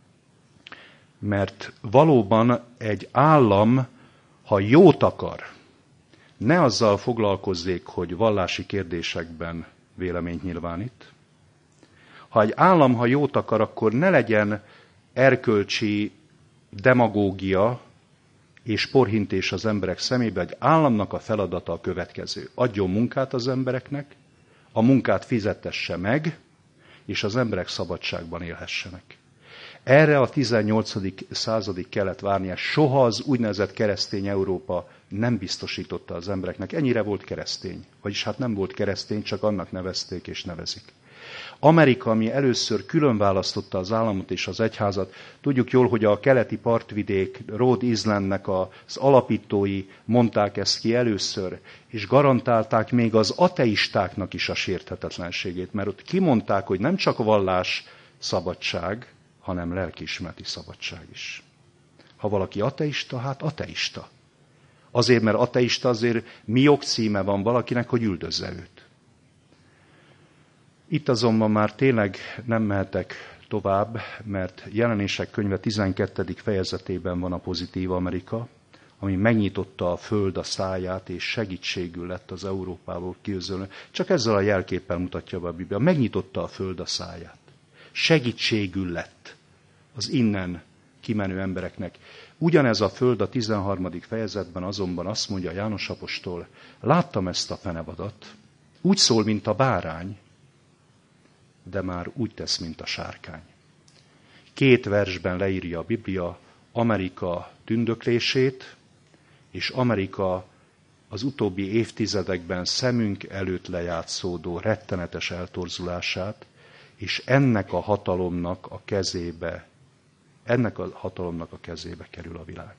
mert valóban egy állam, ha jót akar, ne azzal foglalkozzék, hogy vallási kérdésekben véleményt nyilvánít. Ha egy állam, ha jót akar, akkor ne legyen erkölcsi demagógia és porhintés az emberek szemébe. Egy államnak a feladata a következő. Adjon munkát az embereknek, a munkát fizetesse meg, és az emberek szabadságban élhessenek. Erre a 18. századig kellett várnia. Soha az úgynevezett keresztény Európa nem biztosította az embereknek. Ennyire volt keresztény. Vagyis hát nem volt keresztény, csak annak nevezték és nevezik. Amerika, ami először külön választotta az államot és az egyházat, tudjuk jól, hogy a keleti partvidék, Rhode Islandnek az alapítói mondták ezt ki először, és garantálták még az ateistáknak is a sérthetetlenségét, mert ott kimondták, hogy nem csak vallás szabadság, hanem lelkiismereti szabadság is. Ha valaki ateista, hát ateista. Azért, mert ateista, azért mi jogcíme van valakinek, hogy üldözze őt. Itt azonban már tényleg nem mehetek tovább, mert Jelenések könyve 12. fejezetében van a pozitív Amerika, ami megnyitotta a föld a száját, és segítségül lett az Európából kiözölni. Csak ezzel a jelképpel mutatja be a Biblia. Megnyitotta a föld a száját. Segítségül lett az innen kimenő embereknek. Ugyanez a föld a 13. fejezetben azonban azt mondja János apostol, láttam ezt a fenevadat, úgy szól, mint a bárány, de már úgy tesz, mint a sárkány. 2 versben leírja a Biblia Amerika tündöklését, és Amerika az utóbbi évtizedekben szemünk előtt lejátszódó rettenetes eltorzulását, és ennek a hatalomnak a kezébe kerül a világ.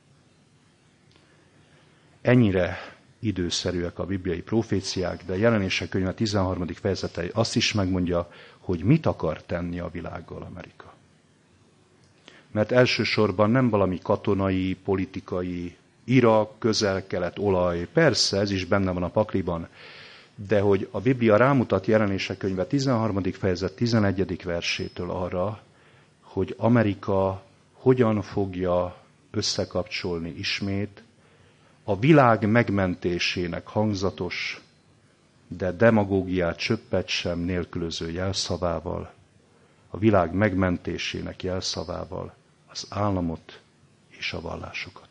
Ennyire időszerűek a bibliai proféciák, de Jelenések könyve 13. fejezete azt is megmondja, hogy mit akar tenni a világgal Amerika. Mert elsősorban nem valami katonai, politikai, Irak, Közel-Kelet, olaj, persze ez is benne van a pakliban, de hogy a Biblia rámutat Jelenések könyve 13. fejezet 11. versétől arra, hogy Amerika hogyan fogja összekapcsolni ismét a világ megmentésének hangzatos, de demagógiát csöppet sem nélkülöző jelszavával, a világ megmentésének jelszavával az államot és a vallásokat.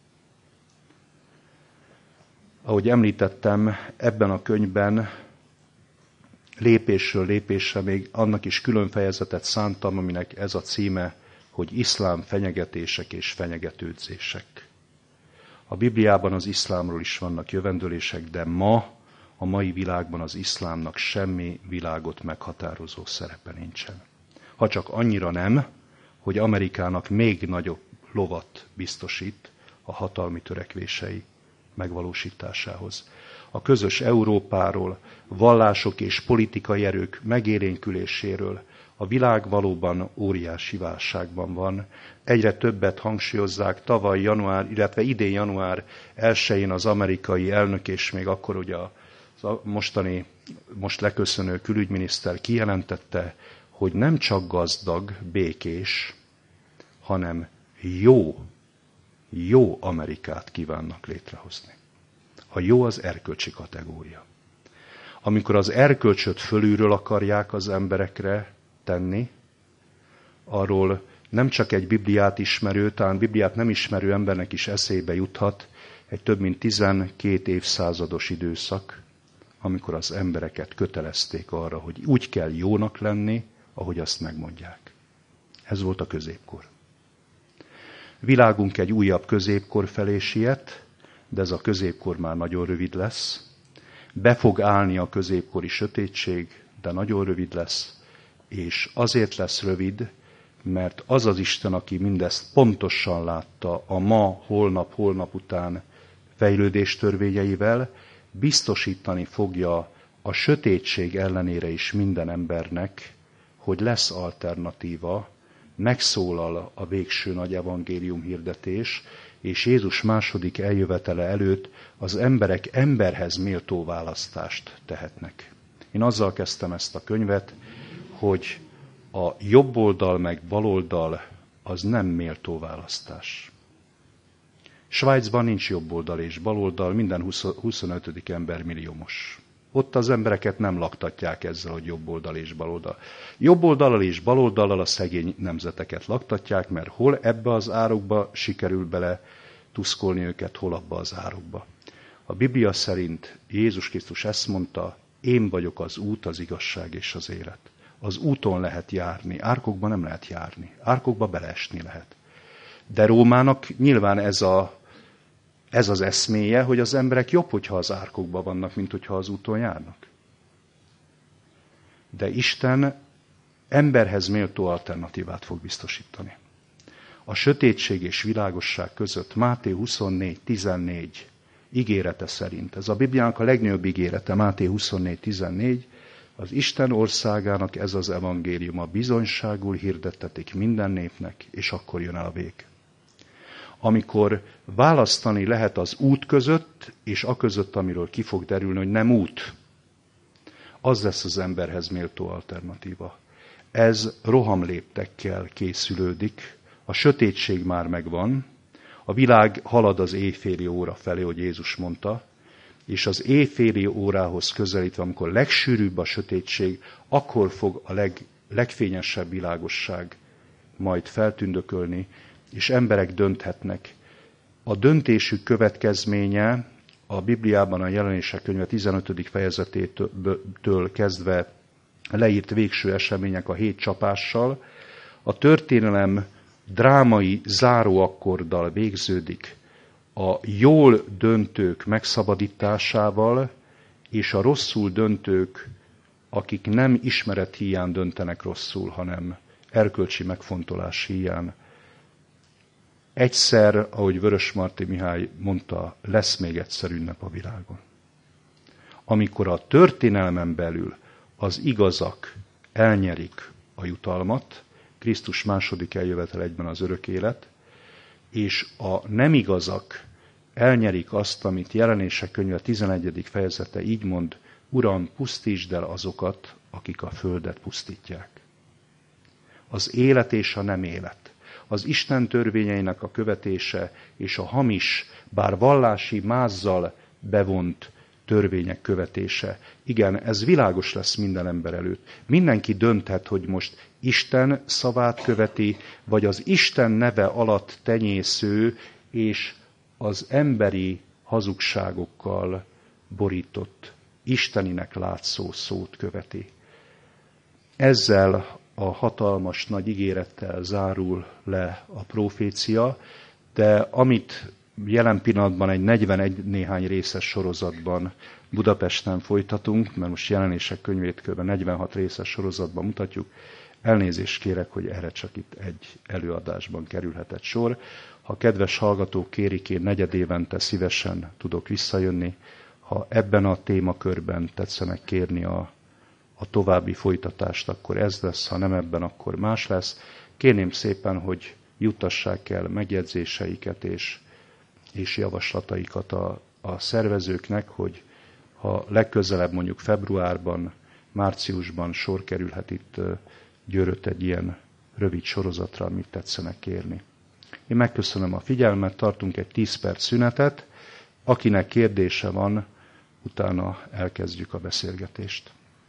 Ahogy említettem, ebben a könyvben lépésről lépésre még annak is külön fejezetet szántam, aminek ez a címe, hogy iszlám fenyegetések és fenyegetődzések. A Bibliában az iszlámról is vannak jövendőlések, de a mai világban az iszlámnak semmi világot meghatározó szerepe nincsen. Ha csak annyira nem, hogy Amerikának még nagyobb lovat biztosít a hatalmi törekvései megvalósításához. A közös Európáról, vallások és politikai erők megélénküléséről a világ valóban óriási válságban van. Egyre többet hangsúlyozzák tavaly január, illetve idén január 1-én az amerikai elnök, és még akkor ugye a most leköszönő külügyminiszter kijelentette, hogy nem csak gazdag, békés, hanem jó Amerikát kívánnak létrehozni. A jó az erkölcsi kategória. Amikor az erkölcsöt fölülről akarják az emberekre tenni, arról nem csak egy Bibliát ismerő, talán Bibliát nem ismerő embernek is eszébe juthat egy több mint 12 évszázados időszak, amikor az embereket kötelezték arra, hogy úgy kell jónak lenni, ahogy azt megmondják. Ez volt a középkor. Világunk egy újabb középkor felé siet, de ez a középkor már nagyon rövid lesz. Be fog állni a középkori sötétség, de nagyon rövid lesz, és azért lesz rövid, mert az az Isten, aki mindezt pontosan látta a ma, holnap után fejlődés törvényeivel, biztosítani fogja a sötétség ellenére is minden embernek, hogy lesz alternatíva, megszólal a végső nagy evangélium hirdetés, és Jézus második eljövetele előtt az emberek emberhez méltó választást tehetnek. Én azzal kezdtem ezt a könyvet, hogy a jobb oldal meg baloldal az nem méltó választás. Svájcban nincs jobb oldal és baloldal, minden 25. ember milliómos. Ott az embereket nem laktatják ezzel, hogy jobb oldal és bal oldal. Jobb oldallal és bal oldallal a szegény nemzeteket laktatják, mert hol ebbe az árokba sikerül bele tuszkolni őket, hol abba az árokba. A Biblia szerint Jézus Krisztus ezt mondta, én vagyok az út, az igazság és az élet. Az úton lehet járni, árkokba nem lehet járni, árkokba beleesni lehet. De Rómának nyilván ez az eszméje, hogy az emberek jobb, hogyha az árkokban vannak, mint hogyha az úton járnak. De Isten emberhez méltó alternatívát fog biztosítani. A sötétség és világosság között Máté 24:14 ígérete szerint, ez a Bibliának a legnagyobb ígérete, Máté 24:14, az Isten országának ez az evangéliuma bizonyságul hirdettetik minden népnek, és akkor jön el a vég. Amikor választani lehet az út között, és a között, amiről ki fog derülni, hogy nem út, az lesz az emberhez méltó alternatíva. Ez rohamléptekkel készülődik, a sötétség már megvan, a világ halad az éjféli óra felé, hogy Jézus mondta, és az éjféli órához közelítve, amikor legsűrűbb a sötétség, akkor fog a legfényesebb világosság majd feltündökölni, és emberek dönthetnek. A döntésük következménye a Bibliában a Jelenések könyve 15. fejezetétől kezdve leírt végső események a 7 csapással, a történelem drámai záróakkorddal végződik, a jól döntők megszabadításával, és a rosszul döntők, akik nem ismeret híján döntenek rosszul, hanem erkölcsi megfontolás híján. Egyszer, ahogy Vörösmarty Mihály mondta, lesz még egyszer ünnep a világon. Amikor a történelmen belül az igazak elnyerik a jutalmat, Krisztus második eljövetel egyben az örök élet, és a nem igazak elnyerik azt, amit Jelenések könyve 11. fejezete így mond, Uram, pusztítsd el azokat, akik a földet pusztítják. Az élet és a nem élet, az Isten törvényeinek a követése és a hamis, bár vallási mázzal bevont törvények követése. Igen, ez világos lesz minden ember előtt. Mindenki dönthet, hogy most Isten szavát követi, vagy az Isten neve alatt tenyésző és az emberi hazugságokkal borított, isteninek látszó szót követi. Ezzel a hatalmas nagy ígérettel zárul le a profécia, de amit jelen pillanatban egy 41 néhány részes sorozatban Budapesten folytatunk, mert most Jelenések könyvét kb. 46 részes sorozatban mutatjuk, elnézést kérek, hogy erre csak itt egy előadásban kerülhetett sor. Ha kedves hallgatók kérik, én negyedévente szívesen tudok visszajönni. Ha ebben a témakörben tetszenek kérni a további folytatást, akkor ez lesz, ha nem ebben, akkor más lesz. Kérném szépen, hogy juttassák el megjegyzéseiket és javaslataikat a szervezőknek, hogy ha legközelebb mondjuk februárban, márciusban sor kerülhet itt Győrött egy ilyen rövid sorozatra, amit tetszenek kérni. Én megköszönöm a figyelmet, tartunk egy 10 perc szünetet. Akinek kérdése van, utána elkezdjük a beszélgetést.